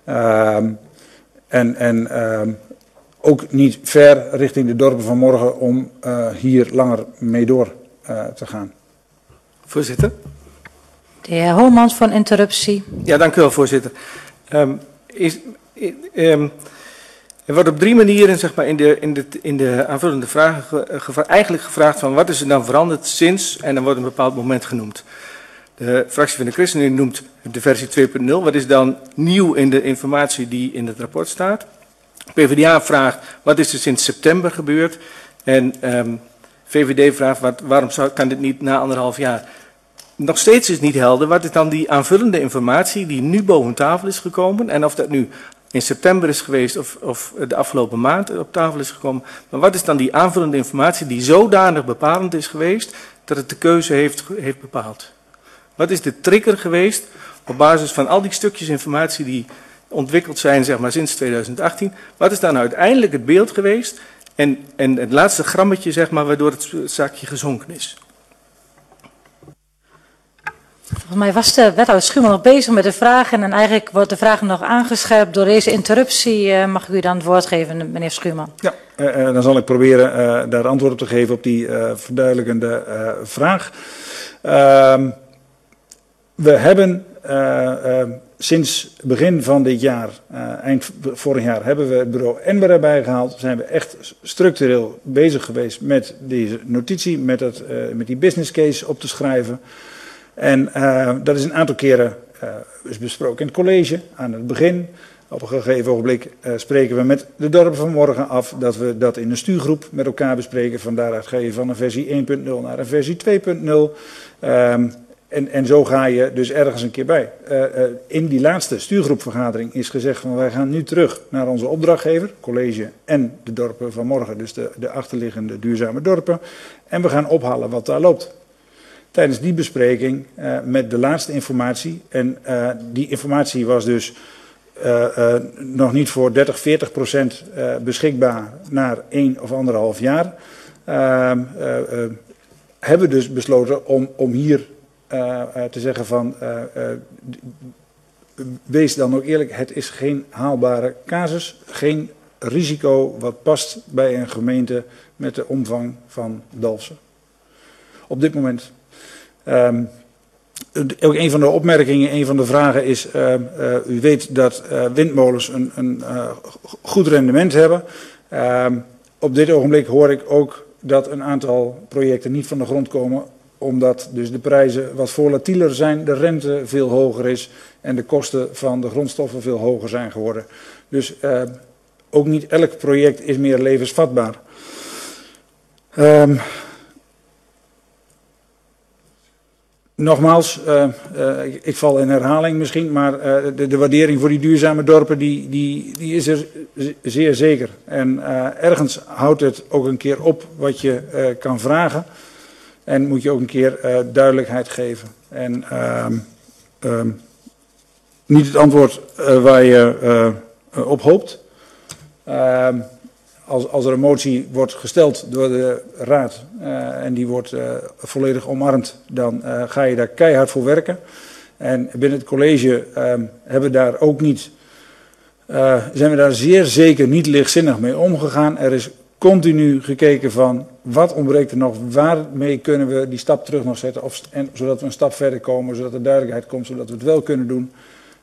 [SPEAKER 10] Ook niet ver richting de dorpen van morgen om hier langer mee door te gaan.
[SPEAKER 7] Voorzitter.
[SPEAKER 2] De heer Homans van interruptie.
[SPEAKER 7] Ja, dank u wel, voorzitter. Er wordt op 3 manieren zeg maar, in de aanvullende vragen eigenlijk gevraagd van wat is er dan veranderd sinds, en dan wordt een bepaald moment genoemd. De fractie van de ChristenUnie noemt de versie 2.0. Wat is dan nieuw in de informatie die in het rapport staat? PvdA vraagt wat is er sinds september gebeurd? En VVD vraagt waarom kan dit niet na 1,5 jaar? Nog steeds is niet helder wat is dan die aanvullende informatie die nu boven tafel is gekomen. En of dat nu in september is geweest of de afgelopen maand op tafel is gekomen. Maar wat is dan die aanvullende informatie die zodanig bepalend is geweest dat het de keuze heeft bepaald? Wat is de trigger geweest op basis van al die stukjes informatie die ontwikkeld zijn zeg maar, sinds 2018? Wat is dan uiteindelijk het beeld geweest en het laatste grammetje zeg maar, waardoor het zakje gezonken is?
[SPEAKER 2] Volgens mij was de wethouder Schuurman nog bezig met de vragen en eigenlijk wordt de vraag nog aangescherpt door deze interruptie. Mag ik u dan het woord geven, meneer Schuurman?
[SPEAKER 10] Ja, dan zal ik proberen daar antwoord op te geven op die verduidelijkende vraag. We hebben sinds begin van dit jaar, eind vorig jaar, hebben we het bureau Enber erbij gehaald. Zijn we echt structureel bezig geweest met deze notitie, met die business case op te schrijven. En dat is een aantal keren is besproken in het college aan het begin. Op een gegeven ogenblik spreken we met de dorpen van morgen af dat we dat in een stuurgroep met elkaar bespreken. Van daaruit ga je van een versie 1.0 naar een versie 2.0. En zo ga je dus ergens een keer bij. In die laatste stuurgroepvergadering is gezegd van wij gaan nu terug naar onze opdrachtgever, college en de dorpen van morgen. Dus de achterliggende duurzame dorpen. En we gaan ophalen wat daar loopt. Tijdens die bespreking met de laatste informatie. En die informatie was dus nog niet voor 30-40% beschikbaar na 1 of 1,5 jaar. Hebben we dus besloten om hier te zeggen van, wees dan ook eerlijk, het is geen haalbare casus, geen risico wat past bij een gemeente met de omvang van Dalfsen. Op dit moment. Ook een van de opmerkingen, een van de vragen is, u weet dat windmolens een goed rendement hebben. Op dit ogenblik hoor ik ook dat een aantal projecten niet van de grond komen, omdat dus de prijzen wat volatieler zijn, de rente veel hoger is en de kosten van de grondstoffen veel hoger zijn geworden. Dus ook niet elk project is meer levensvatbaar. Nogmaals, ik val in herhaling misschien, maar de waardering voor die duurzame dorpen die is er zeer zeker. En ergens houdt het ook een keer op wat je kan vragen en moet je ook een keer duidelijkheid geven. En niet het antwoord waar je op hoopt. Als er een motie wordt gesteld door de raad en die wordt volledig omarmd, dan ga je daar keihard voor werken. En binnen het college zijn we daar zeer zeker niet lichtzinnig mee omgegaan. Er is continu gekeken van wat ontbreekt er nog, waarmee kunnen we die stap terug nog zetten, zodat we een stap verder komen, zodat er duidelijkheid komt, zodat we het wel kunnen doen.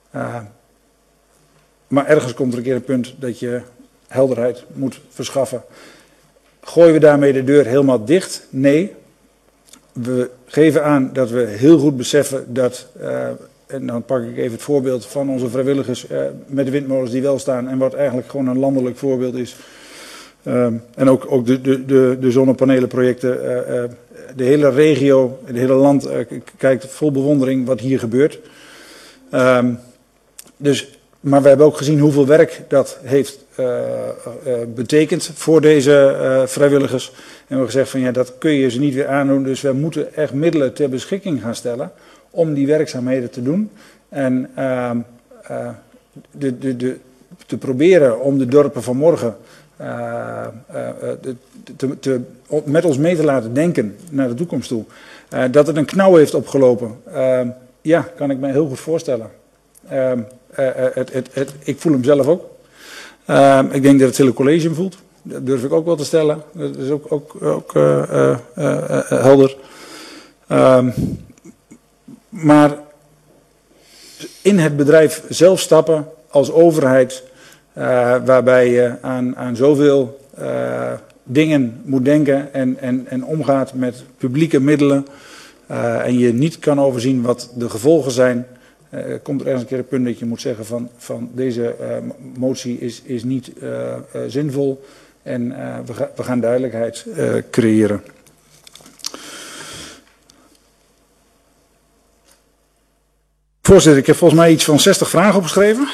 [SPEAKER 10] Maar ergens komt er een keer een punt dat je helderheid moet verschaffen. Gooien we daarmee de deur helemaal dicht? Nee. We geven aan dat we heel goed beseffen dat, en dan pak ik even het voorbeeld van onze vrijwilligers met de windmolens die wel staan en wat eigenlijk gewoon een landelijk voorbeeld is. En ook de zonnepanelenprojecten, de hele regio, het hele land kijkt vol bewondering wat hier gebeurt. Maar we hebben ook gezien hoeveel werk dat heeft betekend voor deze vrijwilligers. En we hebben gezegd van ja, dat kun je ze niet weer aandoen. Dus we moeten echt middelen ter beschikking gaan stellen om die werkzaamheden te doen. En te proberen om de dorpen van morgen met ons mee te laten denken naar de toekomst toe. Dat het een knauw heeft opgelopen, ja, kan ik me heel goed voorstellen. Ik voel hem zelf ook. Ik denk dat het hele college hem voelt. Dat durf ik ook wel te stellen. Dat is ook helder. Maar in het bedrijf zelf stappen als overheid, waarbij je aan zoveel dingen moet denken en omgaat met publieke middelen en je niet kan overzien wat de gevolgen zijn, komt er ergens een keer een punt dat je moet zeggen van deze motie is niet zinvol en we gaan duidelijkheid creëren. Voorzitter, ik heb volgens mij iets van 60 vragen opgeschreven.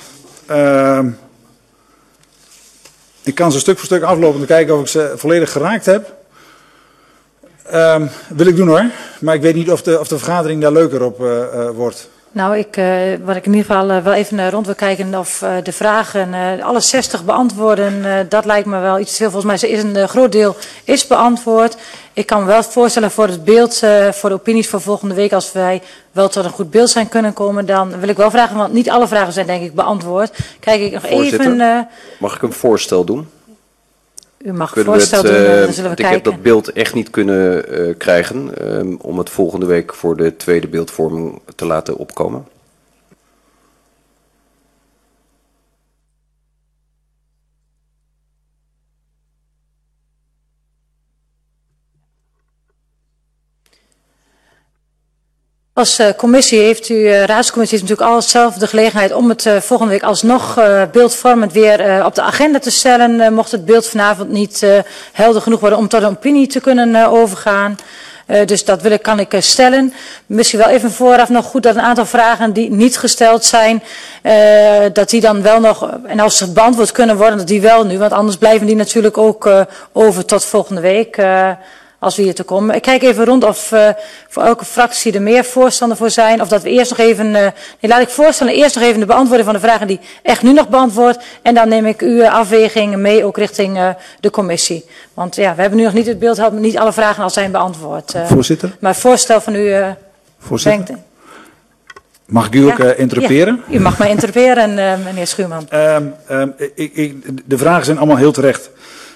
[SPEAKER 10] Ik kan ze stuk voor stuk aflopen om te kijken of ik ze volledig geraakt heb. Wil ik doen hoor, maar ik weet niet of de vergadering daar leuker op wordt.
[SPEAKER 2] Nou, wat ik in ieder geval wel even rond wil kijken of de vragen, alle 60 beantwoorden, dat lijkt me wel iets te veel. Volgens mij is een groot deel beantwoord. Ik kan me wel voorstellen voor het beeld, voor de opinies voor volgende week, als wij wel tot een goed beeld zijn kunnen komen, dan wil ik wel vragen, want niet alle vragen zijn denk ik beantwoord. Kijk ik nog even...
[SPEAKER 5] Mag ik een voorstel doen?
[SPEAKER 2] U mag een voorstel doen, dan zullen we kijken.
[SPEAKER 5] Ik heb dat beeld echt niet kunnen krijgen om het volgende week voor de tweede beeldvorming te laten opkomen.
[SPEAKER 2] Als commissie heeft raadscommissie heeft natuurlijk zelf de gelegenheid om het volgende week alsnog beeldvormend weer op de agenda te stellen. Mocht het beeld vanavond niet helder genoeg worden om tot een opinie te kunnen overgaan. Dus dat kan ik stellen. Misschien wel even vooraf nog goed dat een aantal vragen die niet gesteld zijn, dat die dan wel nog, en als ze beantwoord kunnen worden, dat die wel nu, want anders blijven die natuurlijk ook over tot volgende week. Als we hier te komen. Ik kijk even rond of voor elke fractie er meer voorstander voor zijn. Of dat we eerst nog even... laat ik voorstellen eerst nog even de beantwoording van de vragen die echt nu nog beantwoord. En dan neem ik uw afweging mee ook richting de commissie. Want ja, we hebben nu nog niet het beeld, niet alle vragen al zijn beantwoord.
[SPEAKER 10] Voorzitter?
[SPEAKER 2] Maar het voorstel van u...
[SPEAKER 10] Voorzitter. Mag ik u ook interruperen?
[SPEAKER 2] Ja, u mag mij interruperen, meneer Schuurman.
[SPEAKER 10] De vragen zijn allemaal heel terecht.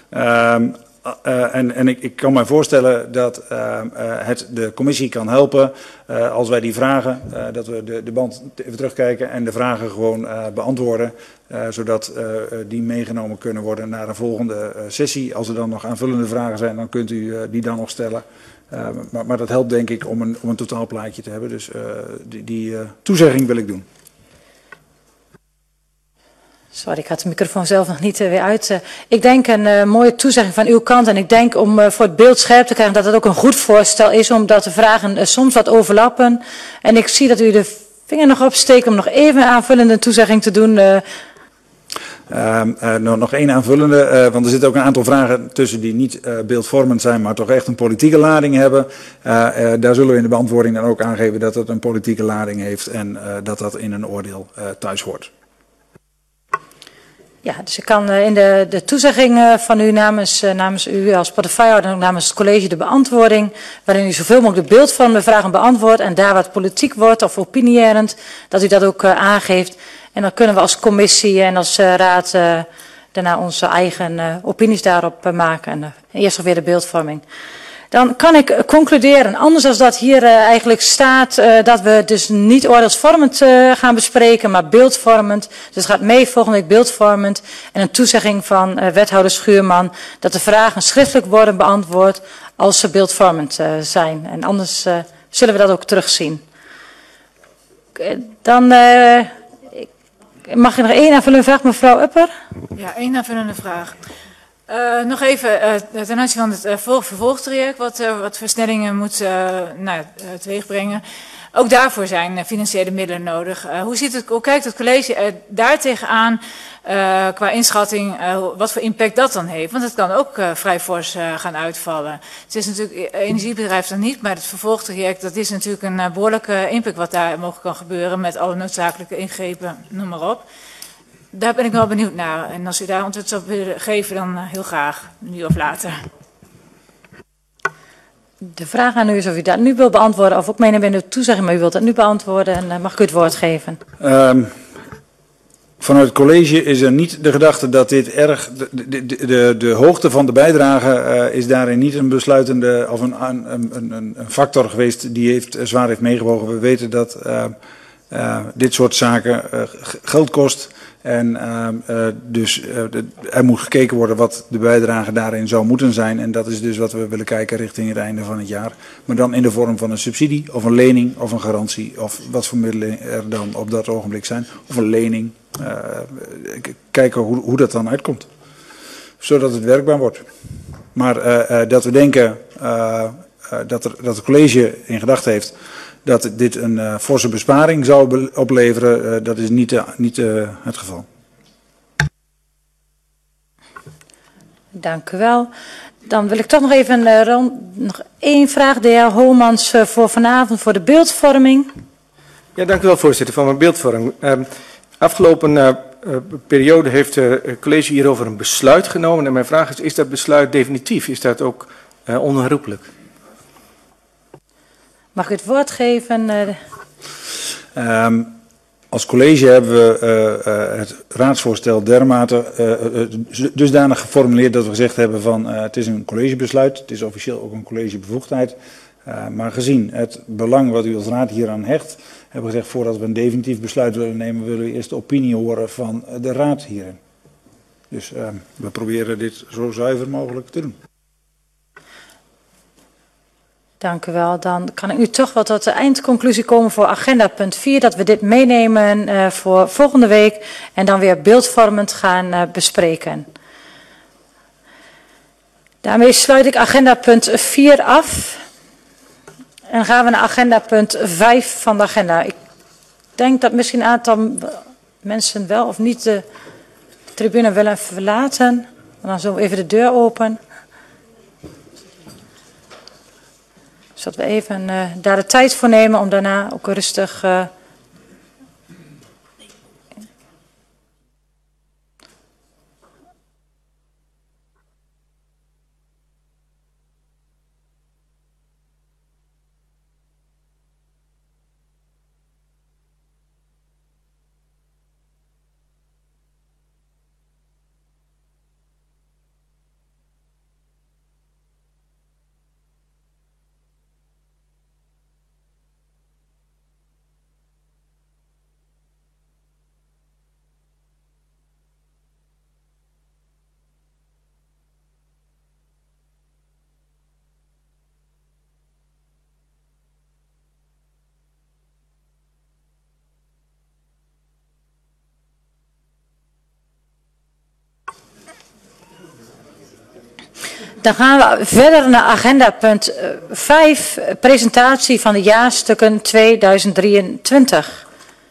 [SPEAKER 10] Ik kan me voorstellen dat het de commissie kan helpen als wij die vragen, dat we de band even terugkijken en de vragen gewoon beantwoorden. Zodat die meegenomen kunnen worden naar een volgende sessie. Als er dan nog aanvullende vragen zijn, dan kunt u die dan nog stellen. Maar dat helpt denk ik om een totaalplaatje te hebben. Dus die toezegging wil ik doen.
[SPEAKER 2] Sorry, ik had de microfoon zelf nog niet weer uit. Ik denk een mooie toezegging van uw kant. En ik denk om voor het beeld scherp te krijgen dat het ook een goed voorstel is. Omdat de vragen soms wat overlappen. En ik zie dat u de vinger nog opsteekt om nog even een aanvullende toezegging te doen.
[SPEAKER 10] Nog één aanvullende, want er zitten ook een aantal vragen tussen die niet beeldvormend zijn, maar toch echt een politieke lading hebben. Daar zullen we in de beantwoording dan ook aangeven dat het een politieke lading heeft en dat dat in een oordeel thuis hoort.
[SPEAKER 2] Ja, dus ik kan in de toezegging van u namens u als portefeuillehouder en ook namens het college de beantwoording, waarin u zoveel mogelijk de beeldvormende vragen beantwoordt en daar wat politiek wordt of opinierend, dat u dat ook aangeeft. En dan kunnen we als commissie en als raad daarna onze eigen opinies daarop maken. En eerst nog weer de beeldvorming. Dan kan ik concluderen, anders dan dat hier eigenlijk staat, dat we dus niet oordeelsvormend gaan bespreken, maar beeldvormend. Dus het gaat mee volgende week beeldvormend. En een toezegging van wethouder Schuurman dat de vragen schriftelijk worden beantwoord als ze beeldvormend zijn. En anders zullen we dat ook terugzien. Dan mag ik nog één aanvullende vraag, mevrouw Upper?
[SPEAKER 6] Ja, één aanvullende vraag. Nog even ten aanzien van het vervolgtraject, wat versnellingen moet teweegbrengen. Ook daarvoor zijn financiële middelen nodig. Hoe kijkt het college daar tegenaan qua inschatting, wat voor impact dat dan heeft? Want het kan ook vrij fors gaan uitvallen. Het is natuurlijk, energiebedrijf dan niet, maar het vervolgtraject, dat is natuurlijk een behoorlijke impact wat daar mogelijk kan gebeuren met alle noodzakelijke ingrepen, noem maar op. Daar ben ik wel benieuwd naar. En als u daar antwoord op willen geven, dan heel graag, nu of later.
[SPEAKER 2] De vraag aan u is of u dat nu wilt beantwoorden, of ook meenemen in de toezegging, maar u wilt dat nu beantwoorden en mag ik u het woord geven.
[SPEAKER 10] Vanuit het college is er niet de gedachte dat dit erg, de hoogte van de bijdrage is daarin niet een besluitende of een factor geweest die zwaar heeft meegewogen. We weten dat dit soort zaken geld kost. En dus er moet gekeken worden wat de bijdrage daarin zou moeten zijn. En dat is dus wat we willen kijken richting het einde van het jaar. Maar dan in de vorm van een subsidie of een lening of een garantie. Of wat voor middelen er dan op dat ogenblik zijn. Of een lening. Kijken hoe dat dan uitkomt. Zodat het werkbaar wordt. Maar dat we denken dat het college in gedachten heeft dat dit een forse besparing zou opleveren, dat is niet het geval.
[SPEAKER 2] Dank u wel. Dan wil ik toch nog even nog één vraag, de heer Homans, voor vanavond voor de beeldvorming.
[SPEAKER 7] Ja, dank u wel, voorzitter, van mijn beeldvorming. Afgelopen periode heeft het college hierover een besluit genomen. En mijn vraag is dat besluit definitief? Is dat ook onherroepelijk?
[SPEAKER 2] Mag ik het woord geven?
[SPEAKER 10] Als college hebben we het raadsvoorstel dermate dusdanig geformuleerd dat we gezegd hebben van het is een collegebesluit. Het is officieel ook een collegebevoegdheid. Maar gezien het belang wat u als raad hieraan hecht, hebben we gezegd voordat we een definitief besluit willen nemen, willen we eerst de opinie horen van de raad hierin. Dus we proberen dit zo zuiver mogelijk te doen.
[SPEAKER 2] Dank u wel. Dan kan ik nu toch wel tot de eindconclusie komen voor agenda punt 4. Dat we dit meenemen voor volgende week en dan weer beeldvormend gaan bespreken. Daarmee sluit ik agenda punt 4 af. En gaan we naar agenda punt 5 van de agenda. Ik denk dat misschien een aantal mensen wel of niet de tribune willen verlaten. Dan zullen we even de deur open. Zodat we even daar de tijd voor nemen om daarna ook rustig Dan gaan we verder naar agenda punt 5, presentatie van de jaarstukken 2023.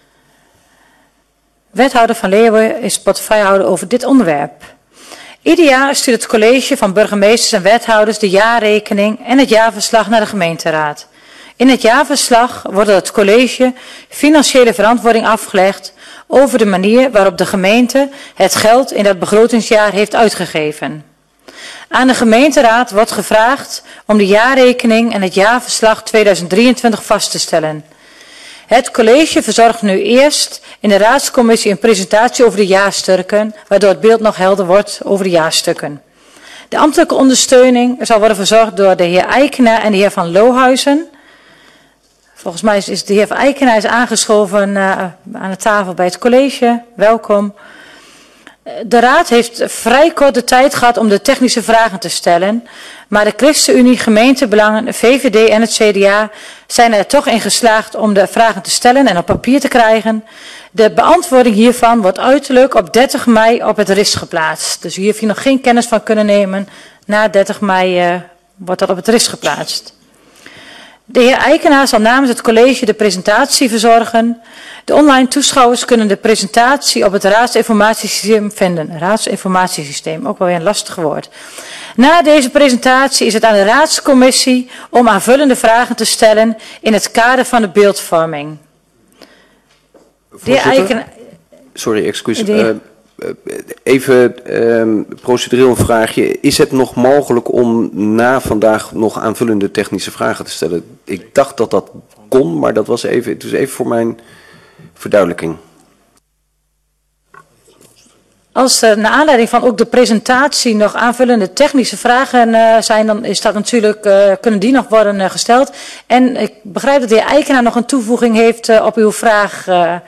[SPEAKER 2] Wethouder Van Leeuwen is portefeuillehouder over dit onderwerp. Ieder jaar stuurt het college van burgemeesters en wethouders de jaarrekening en het jaarverslag naar de gemeenteraad. In het jaarverslag wordt door het college financiële verantwoording afgelegd over de manier waarop de gemeente het geld in dat begrotingsjaar heeft uitgegeven. Aan de gemeenteraad wordt gevraagd om de jaarrekening en het jaarverslag 2023 vast te stellen. Het college verzorgt nu eerst in de raadscommissie een presentatie over de jaarstukken, waardoor het beeld nog helder wordt over de jaarstukken. De ambtelijke ondersteuning zal worden verzorgd door de heer Eikenaar en de heer Van Lohuizen. Volgens mij is de heer Van Eikenaar is aangeschoven aan de tafel bij het college. Welkom. De raad heeft vrij korte tijd gehad om de technische vragen te stellen, maar de ChristenUnie, gemeentebelangen, VVD en het CDA zijn er toch in geslaagd om de vragen te stellen en op papier te krijgen. De beantwoording hiervan wordt uiterlijk op 30 mei op het RIS geplaatst. Dus hier heeft u nog geen kennis van kunnen nemen. Na 30 mei wordt dat op het RIS geplaatst. De heer Eikenaar zal namens het college de presentatie verzorgen. De online toeschouwers kunnen de presentatie op het raadsinformatiesysteem vinden. Raadsinformatiesysteem, ook wel weer een lastig woord. Na deze presentatie is het aan de raadscommissie om aanvullende vragen te stellen in het kader van de beeldvorming. De heer Eikenaar...
[SPEAKER 5] Sorry, excuus. Even procedureel een vraagje. Is het nog mogelijk om na vandaag nog aanvullende technische vragen te stellen? Ik dacht dat dat kon, maar dat was even, het is even voor mijn verduidelijking.
[SPEAKER 2] Als er naar aanleiding van ook de presentatie nog aanvullende technische vragen zijn, dan is dat natuurlijk, kunnen die nog worden gesteld. En ik begrijp dat de heer Eikenaar nog een toevoeging heeft op uw vraag.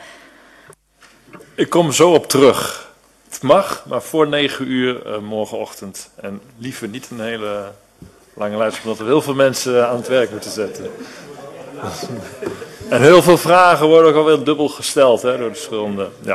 [SPEAKER 12] Ik kom zo op terug. Het mag, maar voor 9 uur morgenochtend. En liever niet een hele lange lijst, omdat er heel veel mensen aan het werk moeten zetten. En heel veel vragen worden ook alweer dubbel gesteld door de verschillende. Ja.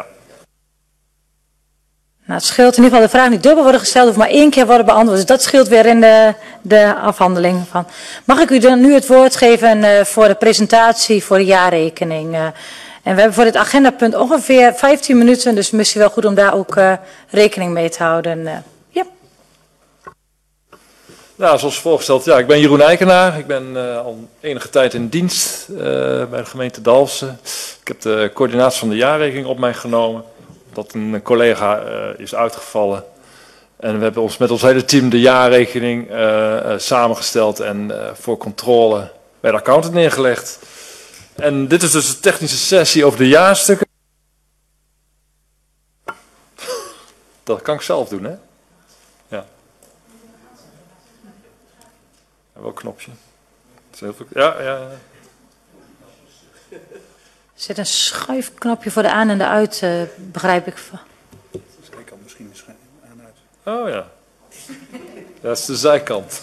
[SPEAKER 2] Nou, het scheelt in ieder geval de vragen die dubbel worden gesteld, hoeft maar 1 keer worden beantwoord. Dus dat scheelt weer in de afhandeling van. Mag ik u dan nu het woord geven voor de presentatie voor de jaarrekening? En we hebben voor dit agendapunt ongeveer 15 minuten, dus misschien wel goed om daar ook rekening mee te houden. Ja.
[SPEAKER 12] Nou, zoals voorgesteld, ja, ik ben Jeroen Eikenaar. Ik ben al enige tijd in dienst bij de gemeente Dalfsen. Ik heb de coördinatie van de jaarrekening op mij genomen, omdat een collega is uitgevallen. En we hebben ons met ons hele team de jaarrekening samengesteld en voor controle bij de accountant neergelegd. En dit is dus de technische sessie over de jaarstukken. Dat kan ik zelf doen, hè? Ja. Welk knopje? Ja.
[SPEAKER 2] Er zit een schuifknopje voor de aan- en de uit, begrijp ik.
[SPEAKER 10] De zijkant misschien aan uit.
[SPEAKER 12] Oh ja. Dat is de zijkant.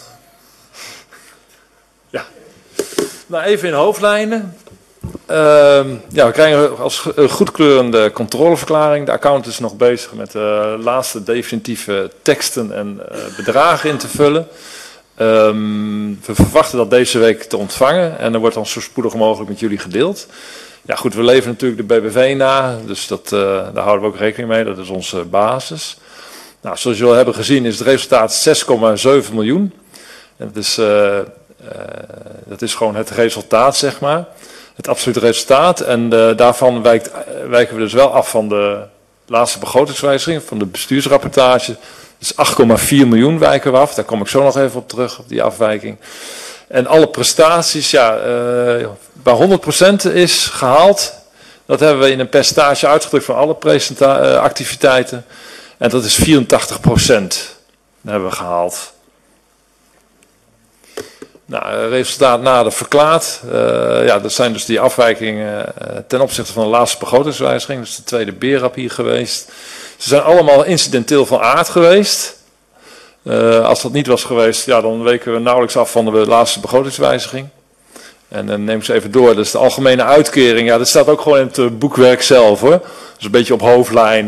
[SPEAKER 12] Ja. Nou, even in hoofdlijnen. Ja, we krijgen als goedkeurende controleverklaring. De accountant is nog bezig met de laatste definitieve teksten en bedragen in te vullen. We verwachten dat deze week te ontvangen en dat wordt dan zo spoedig mogelijk met jullie gedeeld. Ja goed, we leven natuurlijk de BBV na, dus daar houden we ook rekening mee, dat is onze basis. Nou, zoals jullie hebben gezien is het resultaat 6,7 miljoen. En dat is gewoon het resultaat, zeg maar. Het absolute resultaat. En daarvan wijken we dus wel af van de laatste begrotingswijziging, van de bestuursrapportage. Dus 8,4 miljoen wijken we af. Daar kom ik zo nog even op terug, op die afwijking. En alle prestaties, ja, waar 100% is gehaald, dat hebben we in een percentage uitgedrukt van alle activiteiten. En dat is 84%. Dat hebben we gehaald. Nou, resultaat nader verklaard. Ja, dat zijn dus die afwijkingen ten opzichte van de laatste begrotingswijziging. Dus de tweede BERAP hier geweest. Ze zijn allemaal incidenteel van aard geweest. Als dat niet was geweest, ja, dan weken we nauwelijks af van de laatste begrotingswijziging. En dan neem ik ze even door. Dus de algemene uitkering, ja, dat staat ook gewoon in het boekwerk zelf, hoor. Dus een beetje op hoofdlijnen.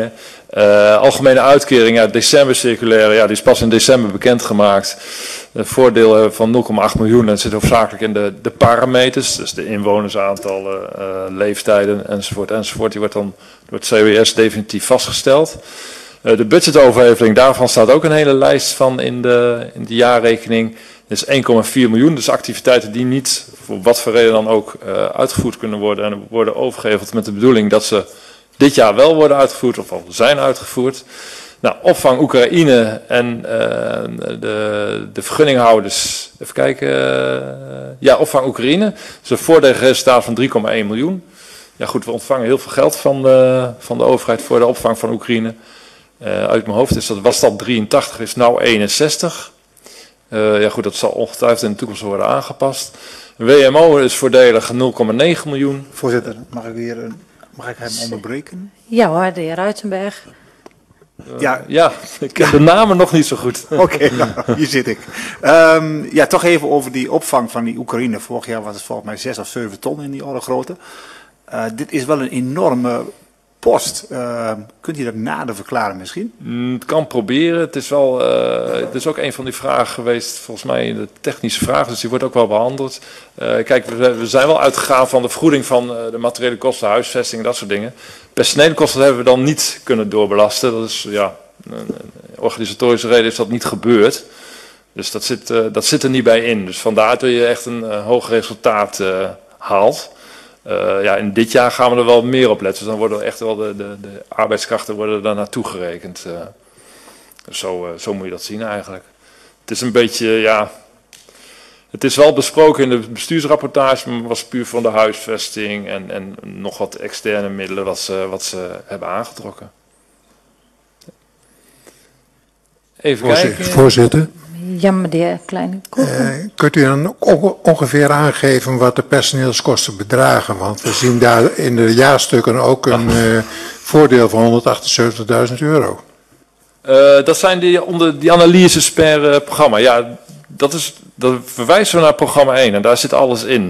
[SPEAKER 12] Algemene uitkering, ja, decembercirculaire, ja, die is pas in december bekendgemaakt. Voordeel van 0,8 miljoen, dat zit hoofdzakelijk in de parameters, dus de inwonersaantallen, leeftijden enzovoort. Die wordt dan door het CBS definitief vastgesteld. De budgetoverheveling, daarvan staat ook een hele lijst van in de jaarrekening. Dat is 1,4 miljoen, dus activiteiten die niet, voor wat voor reden dan ook, uitgevoerd kunnen worden en worden overgeheveld met de bedoeling dat ze dit jaar wel worden uitgevoerd of al zijn uitgevoerd. Nou, opvang Oekraïne en de vergunninghouders, even kijken, ja, opvang Oekraïne. Dus een voordelig resultaat van 3,1 miljoen. Ja goed, we ontvangen heel veel geld van de overheid voor de opvang van Oekraïne. Uit mijn hoofd was dat 83, is nou 61. Ja goed, dat zal ongetwijfeld in de toekomst worden aangepast. WMO is voordelig 0,9 miljoen.
[SPEAKER 13] Voorzitter, mag ik hem onderbreken?
[SPEAKER 2] Ja hoor, de heer Ruitenberg.
[SPEAKER 12] Ja, ik ken de namen nog niet zo goed.
[SPEAKER 13] Oké, nou, hier zit ik. Ja, toch even over die opvang van die Oekraïne. Vorig jaar was het volgens mij 6 of 7 ton in die orde grootte. Dit is wel een enorme post. Kunt u dat nader verklaren misschien?
[SPEAKER 12] Het kan proberen. Het is wel, het is ook een van die vragen geweest, volgens mij de technische vraag, dus die wordt ook wel behandeld. Kijk, we zijn wel uitgegaan van de vergoeding van de materiële kosten, huisvesting, dat soort dingen. Personele kosten hebben we dan niet kunnen doorbelasten. Dat is, ja, organisatorische reden is dat niet gebeurd. Dus dat zit er niet bij in. Dus vandaar dat je echt een hoog resultaat haalt. Ja, in dit jaar gaan we er wel meer op letten. Dus dan worden echt wel de arbeidskrachten worden daar naartoe gerekend. Zo moet je dat zien eigenlijk. Het is een beetje, ja... Het is wel besproken in de bestuursrapportage, maar was puur van de huisvesting en nog wat externe middelen wat ze hebben aangetrokken. Even kijken.
[SPEAKER 14] Voorzitter.
[SPEAKER 2] Ja, meneer Kleine.
[SPEAKER 14] Kunt u dan ongeveer aangeven wat de personeelskosten bedragen? Want we zien daar in de jaarstukken ook een voordeel van €178.000.
[SPEAKER 12] Dat zijn die analyses per programma. Ja, dat verwijzen we naar programma 1 en daar zit alles in.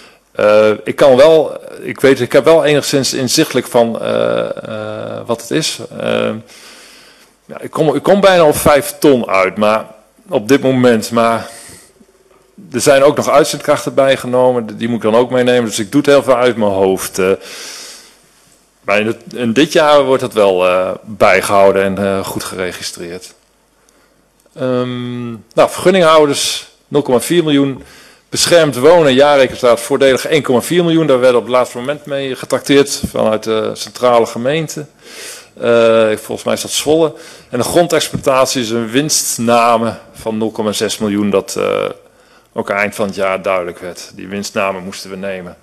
[SPEAKER 12] Ik heb wel enigszins inzichtelijk van wat het is. Ja, ik kom bijna op 5 ton uit, maar op dit moment. Maar er zijn ook nog uitzendkrachten bijgenomen, die moet ik dan ook meenemen. Dus ik doe het heel veel uit mijn hoofd. Maar in dit jaar wordt het wel bijgehouden en goed geregistreerd. Vergunninghouders 0,4 miljoen. Beschermd wonen, jaarrekenstaat voordelig 1,4 miljoen. Daar werd op het laatste moment mee getrakteerd vanuit de centrale gemeente. Volgens mij is dat Zwolle. En de grondexploitatie is een winstname van 0,6 miljoen. Dat ook aan het eind van het jaar duidelijk werd. Die winstname moesten we nemen.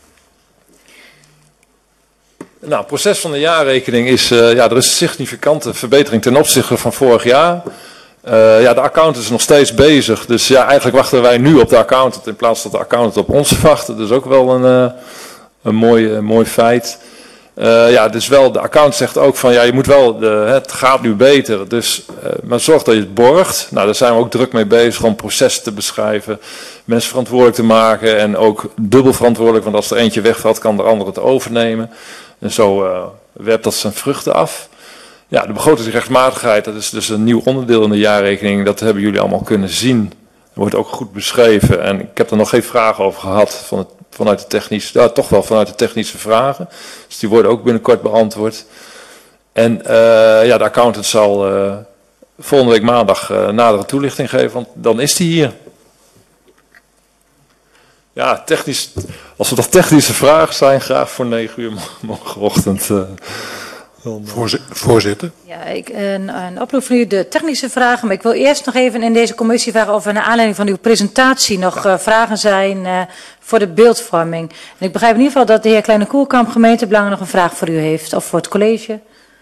[SPEAKER 12] Nou, het proces van de jaarrekening is, er is een significante verbetering ten opzichte van vorig jaar. De accountant is nog steeds bezig, dus ja, eigenlijk wachten wij nu op de accountant in plaats dat de accountant op ons wacht. Dat is ook wel een mooi feit. Dus wel, de accountant zegt ook van, ja, je moet wel, het gaat nu beter, dus, maar zorg dat je het borgt. Nou, daar zijn we ook druk mee bezig om processen te beschrijven, mensen verantwoordelijk te maken en ook dubbel verantwoordelijk, want als er eentje wegvalt, kan de ander het overnemen. En zo werpt dat zijn vruchten af. Ja, de begrotingsrechtmatigheid, dat is dus een nieuw onderdeel in de jaarrekening. Dat hebben jullie allemaal kunnen zien. Dat wordt ook goed beschreven. En ik heb er nog geen vragen over gehad vanuit de technische, toch wel vanuit de technische vragen. Dus die worden ook binnenkort beantwoord. En de accountant zal volgende week maandag nadere toelichting geven, want dan is die hier. Ja, technisch, als er nog technische vragen zijn, graag voor 9 uur morgenochtend.
[SPEAKER 14] Voorzitter.
[SPEAKER 2] Ja, een oproep van u, de technische vragen. Maar ik wil eerst nog even in deze commissie vragen of er naar aanleiding van uw presentatie nog vragen zijn voor de beeldvorming. En ik begrijp in ieder geval dat de heer Kleine Koelkamp, gemeentebelangen, nog een vraag voor u heeft. Of voor het college.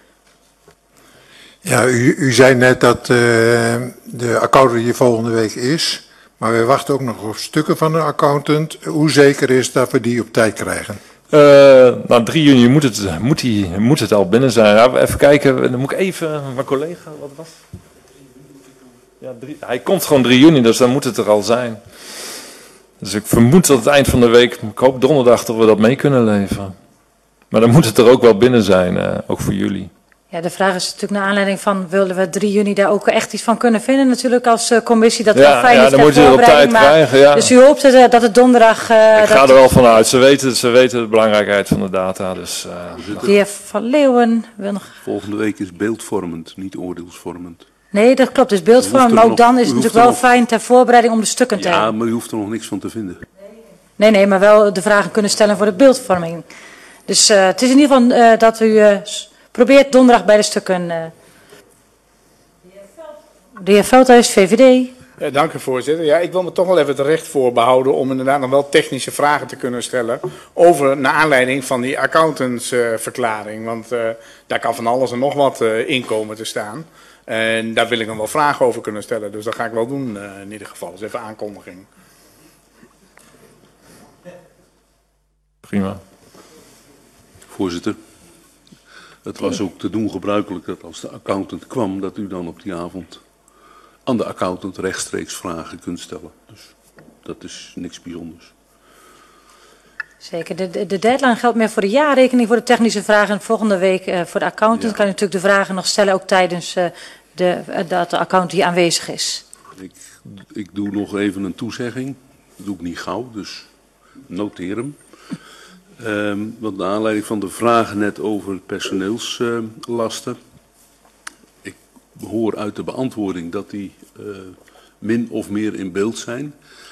[SPEAKER 14] Ja, u zei net dat de accountant hier volgende week is. Maar we wachten ook nog op stukken van de accountant. Hoe zeker is dat we die op tijd krijgen?
[SPEAKER 12] 3 juni moet het al binnen zijn. Ja, even kijken, dan moet ik even, mijn collega, wat was het? Ja, hij komt gewoon 3 juni, dus dan moet het er al zijn. Dus ik vermoed dat het eind van de week, ik hoop donderdag dat we dat mee kunnen leveren. Maar dan moet het er ook wel binnen zijn, ook voor jullie.
[SPEAKER 2] Ja, de vraag is natuurlijk naar aanleiding van, willen we 3 juni daar ook echt iets van kunnen vinden natuurlijk als commissie, dat wel fijn is
[SPEAKER 12] dan moet je er op tijd krijgen, ja.
[SPEAKER 2] Dus u hoopt dat het donderdag...
[SPEAKER 12] Ik ga er wel vanuit, ze weten de belangrijkheid van de data, dus...
[SPEAKER 2] De heer Van Leeuwen wil nog...
[SPEAKER 15] Volgende week is beeldvormend, niet oordeelsvormend.
[SPEAKER 2] Nee, dat klopt, dus beeldvormend, maar ook dan is het natuurlijk wel fijn ter voorbereiding om de stukken te hebben.
[SPEAKER 15] Ja, maar u hoeft er nog niks van te vinden.
[SPEAKER 2] Nee, maar wel de vragen kunnen stellen voor de beeldvorming. Dus het is in ieder geval dat u probeert donderdag bij de stukken... De heer Veldhuis, VVD.
[SPEAKER 11] Ja, dank u voorzitter. Ja, ik wil me toch wel even het recht voorbehouden om inderdaad nog wel technische vragen te kunnen stellen over, naar aanleiding van die accountantsverklaring. Want daar kan van alles en nog wat in komen te staan. En daar wil ik nog wel vragen over kunnen stellen. Dus dat ga ik wel doen in ieder geval. Dat is even aankondiging.
[SPEAKER 12] Prima.
[SPEAKER 15] Voorzitter, het was ook te doen gebruikelijk dat als de accountant kwam, dat u dan op die avond aan de accountant rechtstreeks vragen kunt stellen. Dus dat is niks bijzonders.
[SPEAKER 2] Zeker. De deadline geldt meer voor de jaarrekening, voor de technische vragen. En volgende week voor de accountant kan u natuurlijk de vragen nog stellen, ook tijdens dat de accountant hier aanwezig is.
[SPEAKER 15] Ik doe nog even een toezegging. Dat doe ik niet gauw, dus noteer hem. Want naar aanleiding van de vragen net over personeelslasten. Ik hoor uit de beantwoording dat die min of meer in beeld zijn.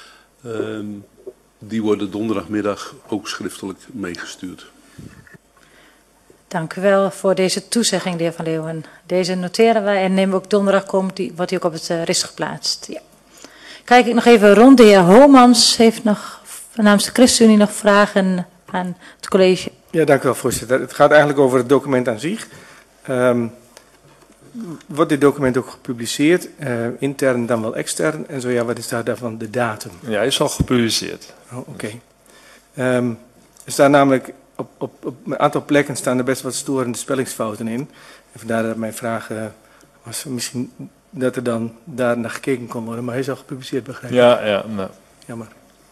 [SPEAKER 15] Die worden donderdagmiddag ook schriftelijk meegestuurd.
[SPEAKER 2] Dank u wel voor deze toezegging, de heer Van Leeuwen. Deze noteren wij en nemen ook donderdag wordt die ook op het RIS geplaatst. Ja. Kijk ik nog even rond. De heer Homans heeft nog namens de ChristenUnie nog vragen aan het college.
[SPEAKER 7] Ja, dank u wel, voorzitter. Het gaat eigenlijk over het document aan zich. Wordt dit document ook gepubliceerd, intern dan wel extern? En zo ja, wat is daar daarvan de datum?
[SPEAKER 12] Ja, hij is al gepubliceerd.
[SPEAKER 7] Oh, oké. Er staan namelijk op een aantal plekken staan er best wat storende spellingsfouten in. En vandaar dat mijn vraag was misschien dat er dan daar naar gekeken kon worden. Maar hij is al gepubliceerd, begrijp ik?
[SPEAKER 12] Ja, nou.
[SPEAKER 7] Jammer.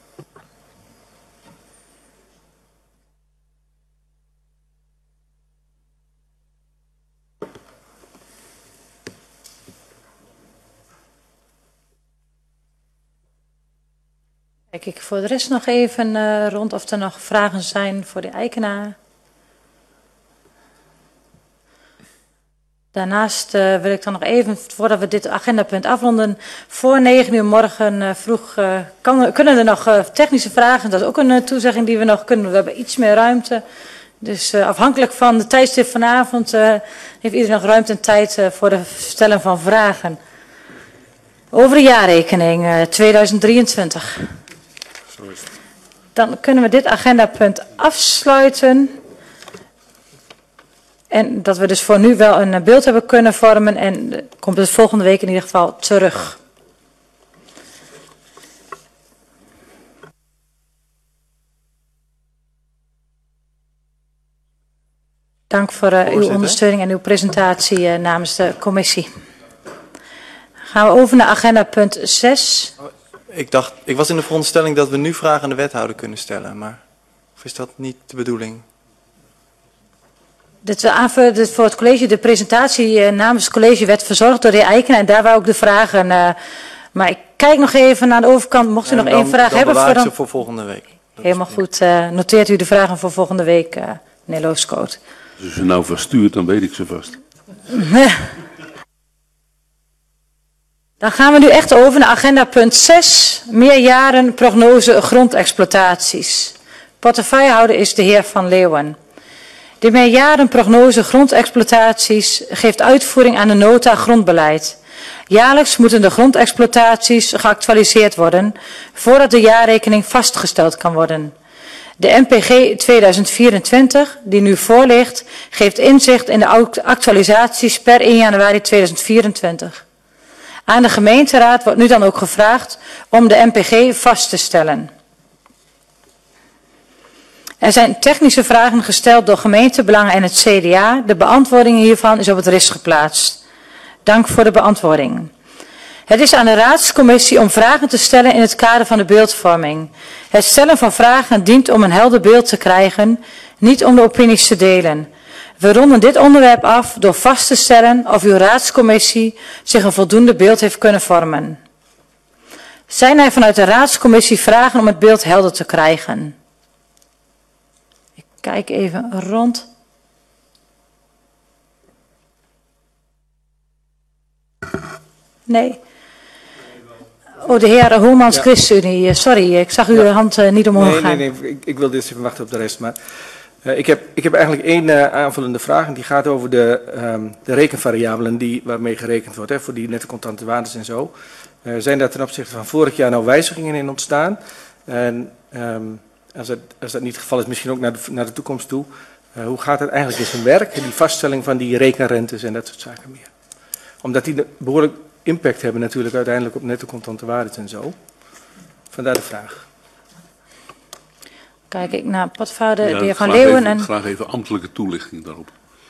[SPEAKER 2] Kijk ik voor de rest nog even rond of er nog vragen zijn voor de Eikenaar. Daarnaast wil ik dan nog even, voordat we dit agendapunt afronden, voor 9 uur morgen vroeg kunnen er nog technische vragen. Dat is ook een toezegging die we nog kunnen. We hebben iets meer ruimte. Dus afhankelijk van de tijdstip vanavond heeft iedereen nog ruimte en tijd voor het stellen van vragen. Over de jaarrekening 2023. Dan kunnen we dit agendapunt afsluiten. En dat we dus voor nu wel een beeld hebben kunnen vormen. En komt het volgende week in ieder geval terug. Dank voor uw ondersteuning en uw presentatie namens de commissie. Gaan we over naar agendapunt 6.
[SPEAKER 16] Ik was in de veronderstelling dat we nu vragen aan de wethouder kunnen stellen, maar of is dat niet de bedoeling?
[SPEAKER 2] Voor het college, de presentatie namens het college werd verzorgd door de heer Eikenaar en daar waren ook de vragen. Maar ik kijk nog even naar de overkant, mocht u nog één vraag hebben.
[SPEAKER 16] Dan bewaar ik ze voor volgende week.
[SPEAKER 2] Helemaal goed, noteert u de vragen voor volgende week, meneer Looskoot.
[SPEAKER 15] Als u ze nou verstuurt, dan weet ik ze vast.
[SPEAKER 2] Dan gaan we nu echt over naar agenda punt 6, meerjaren prognose grondexploitaties. Portefeuillehouder is de heer Van Leeuwen. De meerjaren prognose grondexploitaties geeft uitvoering aan de nota grondbeleid. Jaarlijks moeten de grondexploitaties geactualiseerd worden voordat de jaarrekening vastgesteld kan worden. De MPG 2024, die nu voorligt, geeft inzicht in de actualisaties per 1 januari 2024. Aan de gemeenteraad wordt nu dan ook gevraagd om de MPG vast te stellen. Er zijn technische vragen gesteld door gemeentebelangen en het CDA. De beantwoording hiervan is op het RIS geplaatst. Dank voor de beantwoording. Het is aan de raadscommissie om vragen te stellen in het kader van de beeldvorming. Het stellen van vragen dient om een helder beeld te krijgen, niet om de opinies te delen. We ronden dit onderwerp af door vast te stellen of uw raadscommissie zich een voldoende beeld heeft kunnen vormen. Zijn er vanuit de raadscommissie vragen om het beeld helder te krijgen? Ik kijk even rond. Nee. Oh, de heer Hoemans, ChristenUnie. Sorry, ik zag uw hand niet omhoog gaan.
[SPEAKER 7] Nee, ik wil dus even wachten op de rest. Maar ik heb eigenlijk één aanvullende vraag. En die gaat over de rekenvariabelen waarmee gerekend wordt. Hè, voor die netto contante waardes en zo. Zijn daar ten opzichte van vorig jaar nou wijzigingen in ontstaan? En als dat niet het geval is, misschien ook naar de toekomst toe. Hoe gaat het eigenlijk in zijn werk? Die vaststelling van die rekenrentes en dat soort zaken meer. Omdat die behoorlijk impact hebben natuurlijk uiteindelijk op netto contante waardes en zo. Vandaar de vraag.
[SPEAKER 2] Kijk ik naar portefeuille de heer Van Leeuwen.
[SPEAKER 15] Graag even ambtelijke toelichting daarop.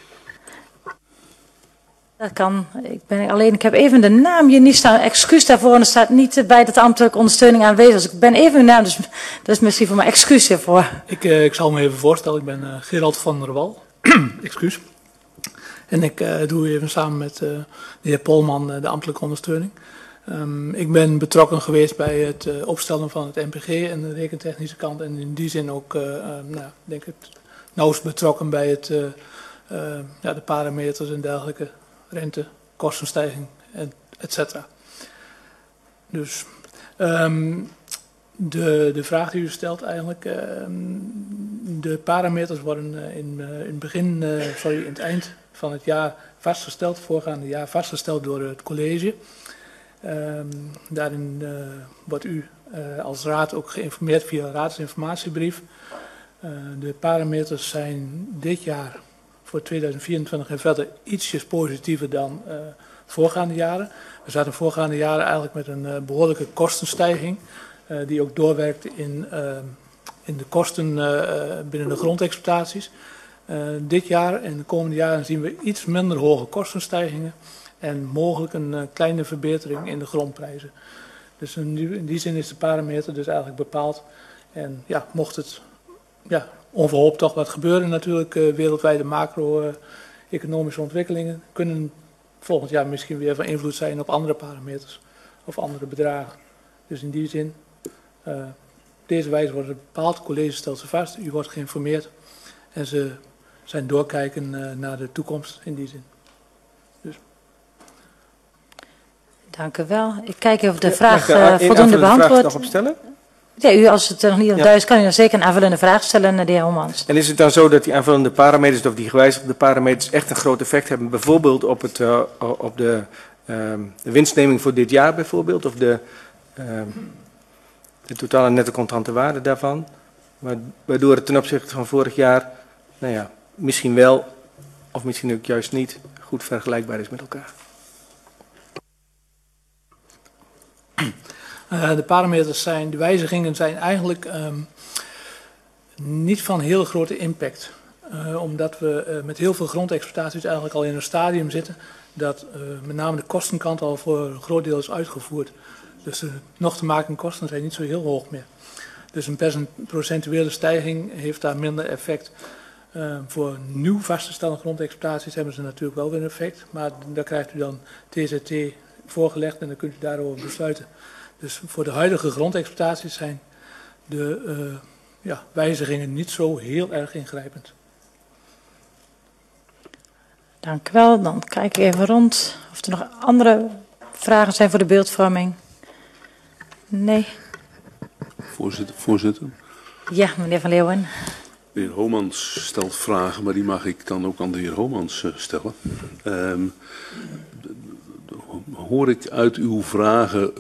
[SPEAKER 2] Dat kan. Ik heb even de naam hier niet staan. Excuus daarvoor, er staat niet bij dat ambtelijke ondersteuning aanwezig. Dus ik ben even uw naam, dus dat is misschien voor mij excuus hiervoor.
[SPEAKER 17] Ik zal me even voorstellen, ik ben Gerald van der Wal. Excuus. En ik doe even samen met de heer Polman de ambtelijke ondersteuning. Ik ben betrokken geweest bij het opstellen van het NPG en de rekentechnische kant. En in die zin ook, denk ik, nauwst betrokken bij het, de parameters en dergelijke. Rente, kostenstijging, et cetera. Dus de vraag die u stelt eigenlijk, de parameters worden in het eind van het jaar vastgesteld, voorgaande jaar vastgesteld door het college. Daarin wordt u als raad ook geïnformeerd via een raadsinformatiebrief. De parameters zijn dit jaar voor 2024 en verder ietsjes positiever dan voorgaande jaren. We zaten voorgaande jaren eigenlijk met een behoorlijke kostenstijging, die ook doorwerkt in de kosten binnen de grondexploitaties. Dit jaar en de komende jaren zien we iets minder hoge kostenstijgingen en mogelijk een kleine verbetering in de grondprijzen. Dus in die zin is de parameter dus eigenlijk bepaald. En ja, mocht het onverhoopt toch wat gebeuren natuurlijk, wereldwijde macro-economische ontwikkelingen kunnen volgend jaar misschien weer van invloed zijn op andere parameters of andere bedragen. Dus in die zin, deze wijze wordt het bepaald, het college stelt ze vast, u wordt geïnformeerd en ze zijn doorkijken naar de toekomst in die zin. Dus.
[SPEAKER 2] Dank u wel. Ik kijk of de vraag voldoende beantwoord.
[SPEAKER 7] Vraag nog opstellen?
[SPEAKER 2] Ja, u, als het nog niet duidelijk is, kan u dan zeker een aanvullende vraag stellen naar de heer Hoemans.
[SPEAKER 7] En is het dan zo dat die aanvullende parameters of die gewijzigde parameters echt een groot effect hebben, bijvoorbeeld op de winstneming voor dit jaar bijvoorbeeld, of de totale netto contante waarde daarvan, waardoor het ten opzichte van vorig jaar, misschien wel, of misschien ook juist niet, goed vergelijkbaar is met elkaar?
[SPEAKER 17] De parameters de wijzigingen zijn eigenlijk niet van heel grote impact. Omdat we met heel veel grondexploitaties eigenlijk al in een stadium zitten dat met name de kostenkant al voor een groot deel is uitgevoerd. Dus de nog te maken kosten zijn niet zo heel hoog meer. Dus een procentuele stijging heeft daar minder effect. Voor nieuw vast te stellen grondexploitaties hebben ze natuurlijk wel weer een effect. Maar daar krijgt u dan TZT voorgelegd en dan kunt u daarover besluiten. Dus voor de huidige grondexploitaties zijn de wijzigingen niet zo heel erg ingrijpend.
[SPEAKER 2] Dank u wel. Dan kijk ik even rond of er nog andere vragen zijn voor de beeldvorming. Nee.
[SPEAKER 15] Voorzitter.
[SPEAKER 2] Ja, meneer Van Leeuwen.
[SPEAKER 15] De heer Homans stelt vragen, maar die mag ik dan ook aan de heer Homans stellen. Hoor ik uit uw vragen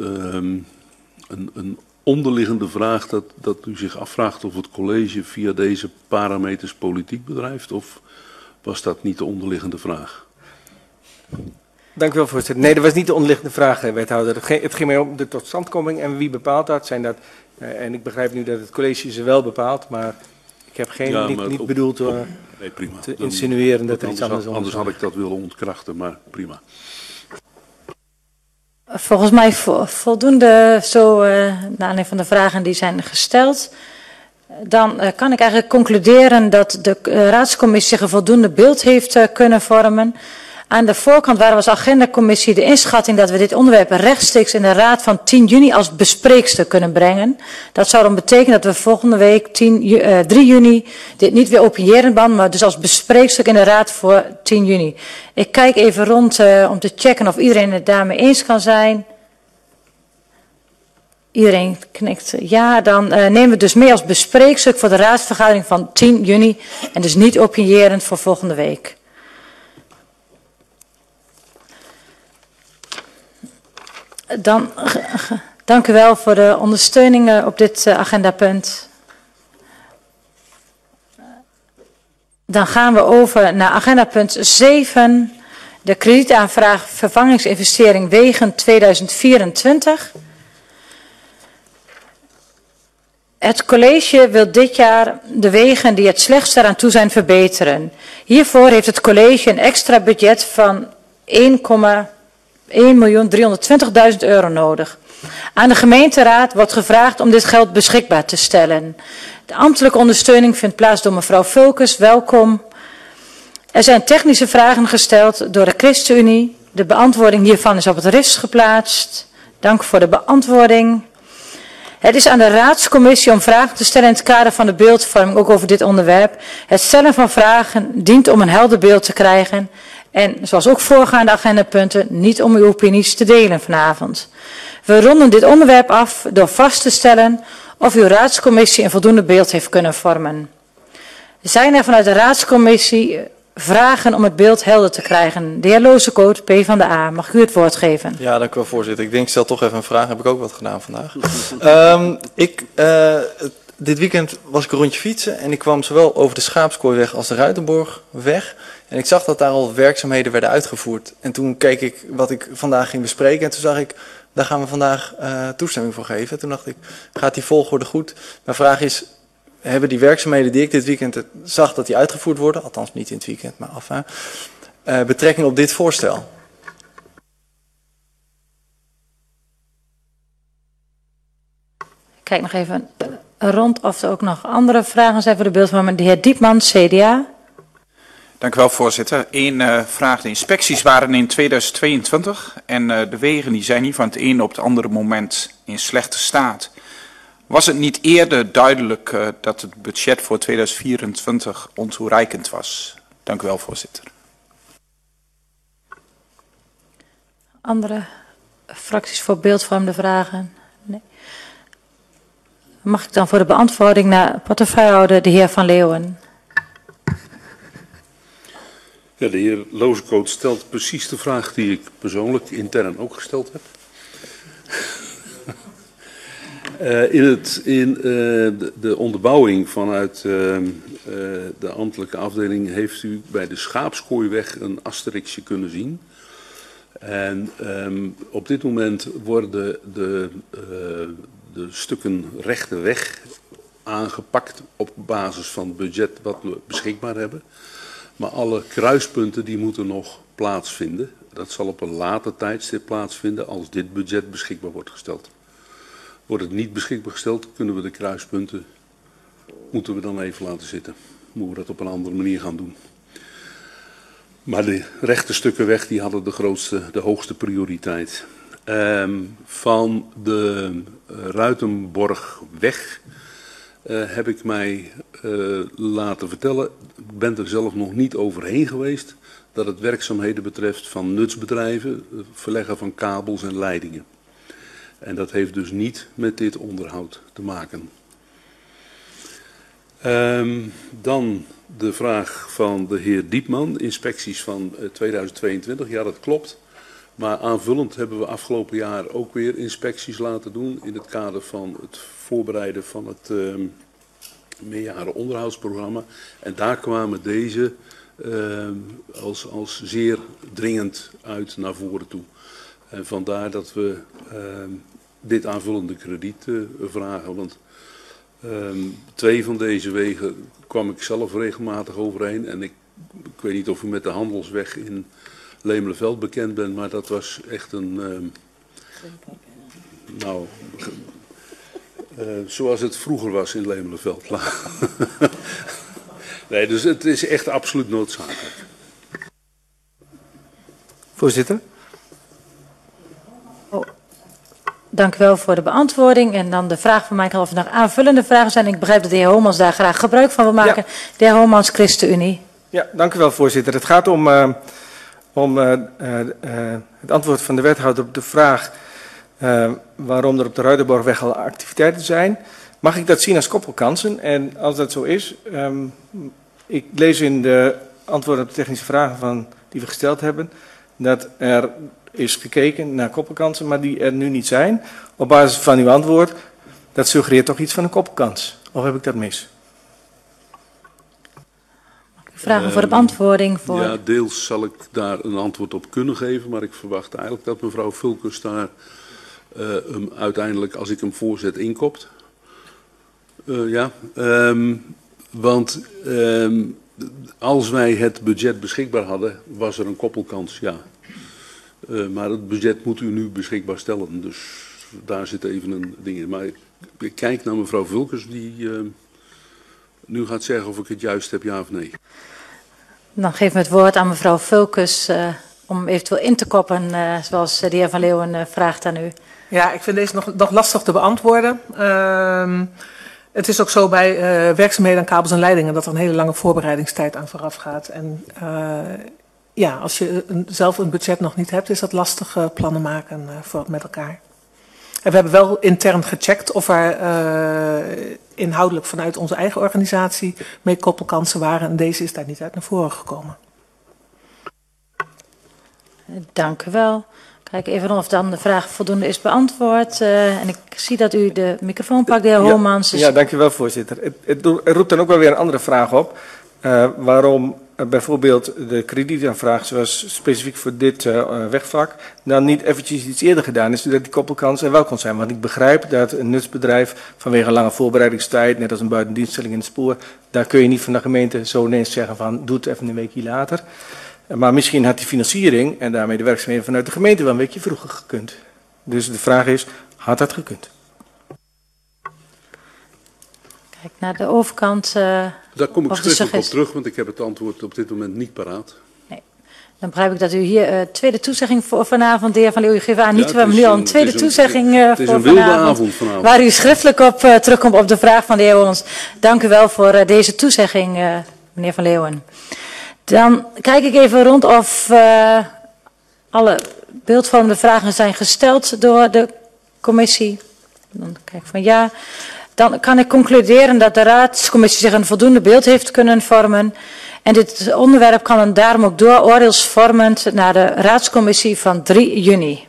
[SPEAKER 15] een onderliggende vraag dat u zich afvraagt of het college via deze parameters politiek bedrijft, of was dat niet de onderliggende vraag?
[SPEAKER 7] Dank u wel, voorzitter. Nee, dat was niet de onderliggende vraag, wethouder. Het ging mij om de totstandkoming en wie bepaalt dat. En ik begrijp nu dat het college ze wel bepaalt, maar ik heb niet bedoeld te insinueren dat er iets anders is.
[SPEAKER 15] Anders had ik dat willen ontkrachten, maar prima.
[SPEAKER 2] Volgens mij voldoende zo naar aanleiding van de vragen die zijn gesteld. Dan kan ik eigenlijk concluderen dat de raadscommissie zich een voldoende beeld heeft kunnen vormen. Aan de voorkant waren we als agendacommissie de inschatting dat we dit onderwerp rechtstreeks in de raad van 10 juni als bespreekstuk kunnen brengen. Dat zou dan betekenen dat we volgende week 3 juni dit niet weer opinierend behandelen, maar dus als bespreekstuk in de raad voor 10 juni. Ik kijk even rond om te checken of iedereen het daarmee eens kan zijn. Iedereen knikt ja, dan nemen we het dus mee als bespreekstuk voor de raadsvergadering van 10 juni en dus niet opinierend voor volgende week. Dan dank u wel voor de ondersteuning op dit agendapunt. Dan gaan we over naar agendapunt 7, de kredietaanvraag vervangingsinvestering wegen 2024. Het college wil dit jaar de wegen die het slechtst eraan toe zijn verbeteren. Hiervoor heeft het college een extra budget van 1.320.000 euro nodig. Aan de gemeenteraad wordt gevraagd om dit geld beschikbaar te stellen. De ambtelijke ondersteuning vindt plaats door mevrouw Vulkes. Welkom. Er zijn technische vragen gesteld door de ChristenUnie. De beantwoording hiervan is op het RIS geplaatst. Dank voor de beantwoording. Het is aan de raadscommissie om vragen te stellen in het kader van de beeldvorming, ook over dit onderwerp. Het stellen van vragen dient om een helder beeld te krijgen. En zoals ook voorgaande agendapunten, niet om uw opinies te delen vanavond. We ronden dit onderwerp af door vast te stellen of uw raadscommissie een voldoende beeld heeft kunnen vormen. Zijn er vanuit de raadscommissie vragen om het beeld helder te krijgen? De heer Lozekoot, PvdA, mag u het woord geven?
[SPEAKER 16] Ja, dank u wel, voorzitter. Ik denk, ik stel toch even een vraag. Heb ik ook wat gedaan vandaag. Dit weekend was ik een rondje fietsen en ik kwam zowel over de Schaapskooiweg als de Ruitenborgweg. En ik zag dat daar al werkzaamheden werden uitgevoerd. En toen keek ik wat ik vandaag ging bespreken en toen zag ik, daar gaan we vandaag toestemming voor geven. En toen dacht ik, gaat die volgorde goed? Mijn vraag is, hebben die werkzaamheden die ik dit weekend zag dat die uitgevoerd worden, althans niet in het weekend, maar betrekking op dit voorstel?
[SPEAKER 2] Kijk nog even rond of er ook nog andere vragen zijn voor de beeldvorming. De heer Diepman, CDA.
[SPEAKER 18] Dank u wel, voorzitter. Eén vraag. De inspecties waren in 2022 en de wegen die zijn niet van het ene op het andere moment in slechte staat. Was het niet eerder duidelijk dat het budget voor 2024 ontoereikend was? Dank u wel, voorzitter.
[SPEAKER 2] Andere fracties voor beeldvormende vragen? Nee. Mag ik dan voor de beantwoording naar portefeuillehouder de heer Van Leeuwen?
[SPEAKER 15] Ja, de heer Lozekoot stelt precies de vraag die ik persoonlijk intern ook gesteld heb. In de onderbouwing vanuit de ambtelijke afdeling heeft u bij de Schaapskooiweg een asterixje kunnen zien. En op dit moment worden de stukken rechte weg aangepakt op basis van het budget wat we beschikbaar hebben. Maar alle kruispunten die moeten nog plaatsvinden. Dat zal op een later tijdstip plaatsvinden als dit budget beschikbaar wordt gesteld. Wordt het niet beschikbaar gesteld, kunnen we de kruispunten, moeten we dan even laten zitten. Moeten we dat op een andere manier gaan doen. Maar de rechte stukken weg die hadden de hoogste prioriteit. Van de Ruitenborgweg heb ik mij laten vertellen, ik ben er zelf nog niet overheen geweest, dat het werkzaamheden betreft van nutsbedrijven, verleggen van kabels en leidingen. En dat heeft dus niet met dit onderhoud te maken. Dan de vraag van de heer Diepman, inspecties van 2022. Ja, dat klopt. Maar aanvullend hebben we afgelopen jaar ook weer inspecties laten doen in het kader van het voorbereiden van het meerjaren onderhoudsprogramma. En daar kwamen deze als zeer dringend uit naar voren toe. En vandaar dat we dit aanvullende krediet vragen. Want 2 van deze wegen kwam ik zelf regelmatig overheen. En ik weet niet of u met de Handelsweg in Lemelenveld bekend bent, maar dat was echt een Zoals het vroeger was in Lemelenveld. Nee, dus het is echt absoluut noodzakelijk.
[SPEAKER 7] Voorzitter.
[SPEAKER 2] Dank u wel voor de beantwoording. En dan de vraag van mij of er nog aanvullende vragen zijn. Ik begrijp dat de heer Homans daar graag gebruik van wil maken. Ja. De heer Homans, ChristenUnie.
[SPEAKER 7] Ja, dank u wel, voorzitter. Het gaat om het antwoord van de wethouder op de vraag waarom er op de Ruiderborgweg al activiteiten zijn. Mag ik dat zien als koppelkansen? En als dat zo is, ik lees in de antwoorden op de technische vragen die we gesteld hebben, dat er is gekeken naar koppelkansen, maar die er nu niet zijn. Op basis van uw antwoord, dat suggereert toch iets van een koppelkans. Of heb ik dat mis?
[SPEAKER 2] Vragen voor de beantwoording?
[SPEAKER 15] Ja, deels zal ik daar een antwoord op kunnen geven, maar ik verwacht eigenlijk dat mevrouw Vulkens daar hem uiteindelijk, als ik hem voorzet, inkopt. Want als wij het budget beschikbaar hadden, was er een koppelkans, ja. Maar het budget moet u nu beschikbaar stellen, dus daar zit even een ding in. Maar ik kijk naar mevrouw Vulkens die nu gaat zeggen of ik het juist heb, ja of nee.
[SPEAKER 2] Dan geef ik het woord aan mevrouw Vulkens om eventueel in te koppen, zoals de heer Van Leeuwen vraagt aan u.
[SPEAKER 1] Ja, ik vind deze nog lastig te beantwoorden. Het is ook zo bij werkzaamheden aan kabels en leidingen dat er een hele lange voorbereidingstijd aan vooraf gaat. En ja, als je zelf een budget nog niet hebt, is dat lastig plannen maken met elkaar. En we hebben wel intern gecheckt of er inhoudelijk vanuit onze eigen organisatie mee koppelkansen waren. En deze is daar niet uit naar voren gekomen.
[SPEAKER 2] Dank u wel. Kijk even of dan de vraag voldoende is beantwoord. En ik zie dat u de microfoon pakt, de heer Homans.
[SPEAKER 7] Ja, dank u wel, voorzitter. Het roept dan ook wel weer een andere vraag op. Waarom bijvoorbeeld de kredietaanvraag, zoals specifiek voor dit wegvak, dan niet eventjes iets eerder gedaan is, zodat die koppelkans er wel kon zijn. Want ik begrijp dat een nutsbedrijf vanwege een lange voorbereidingstijd, net als een buitendienststelling in het spoor, daar kun je niet van de gemeente zo ineens zeggen van doe het even een weekje later. Maar misschien had die financiering en daarmee de werkzaamheden vanuit de gemeente wel een weekje vroeger gekund. Dus de vraag is, had dat gekund?
[SPEAKER 2] Kijk naar de overkant.
[SPEAKER 15] Daar kom ik schriftelijk op terug, want ik heb het antwoord op dit moment niet paraat.
[SPEAKER 2] Nee. Dan begrijp ik dat u hier tweede toezegging voor vanavond, de heer Van Leeuwen, u geeft aan niet. We hebben nu al een tweede toezegging voor vanavond.
[SPEAKER 15] Het is een wilde avond vanavond.
[SPEAKER 2] Waar u schriftelijk op terugkomt op de vraag van de heer Homans. Dank u wel voor deze toezegging, meneer Van Leeuwen. Dan kijk ik even rond of alle beeldvormende vragen zijn gesteld door de commissie. Dan kijk ik van ja. Dan kan ik concluderen dat de raadscommissie zich een voldoende beeld heeft kunnen vormen. En dit onderwerp kan dan daarom ook oordeelsvormend naar de raadscommissie van 3 juni.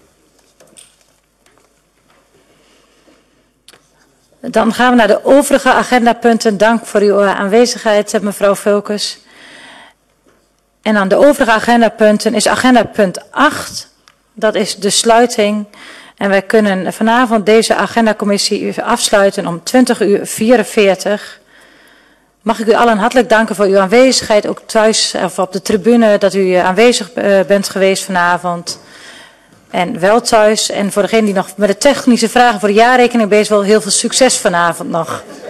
[SPEAKER 2] Dan gaan we naar de overige agendapunten. Dank voor uw aanwezigheid, mevrouw Vulkens. En aan de overige agendapunten is agendapunt 8. Dat is de sluiting. En wij kunnen vanavond deze agendacommissie afsluiten om 20:44. Mag ik u allen hartelijk danken voor uw aanwezigheid, ook thuis of op de tribune, dat u aanwezig bent geweest vanavond. En wel thuis. En voor degenen die nog met de technische vragen voor de jaarrekening bezig zijn, heel veel succes vanavond nog.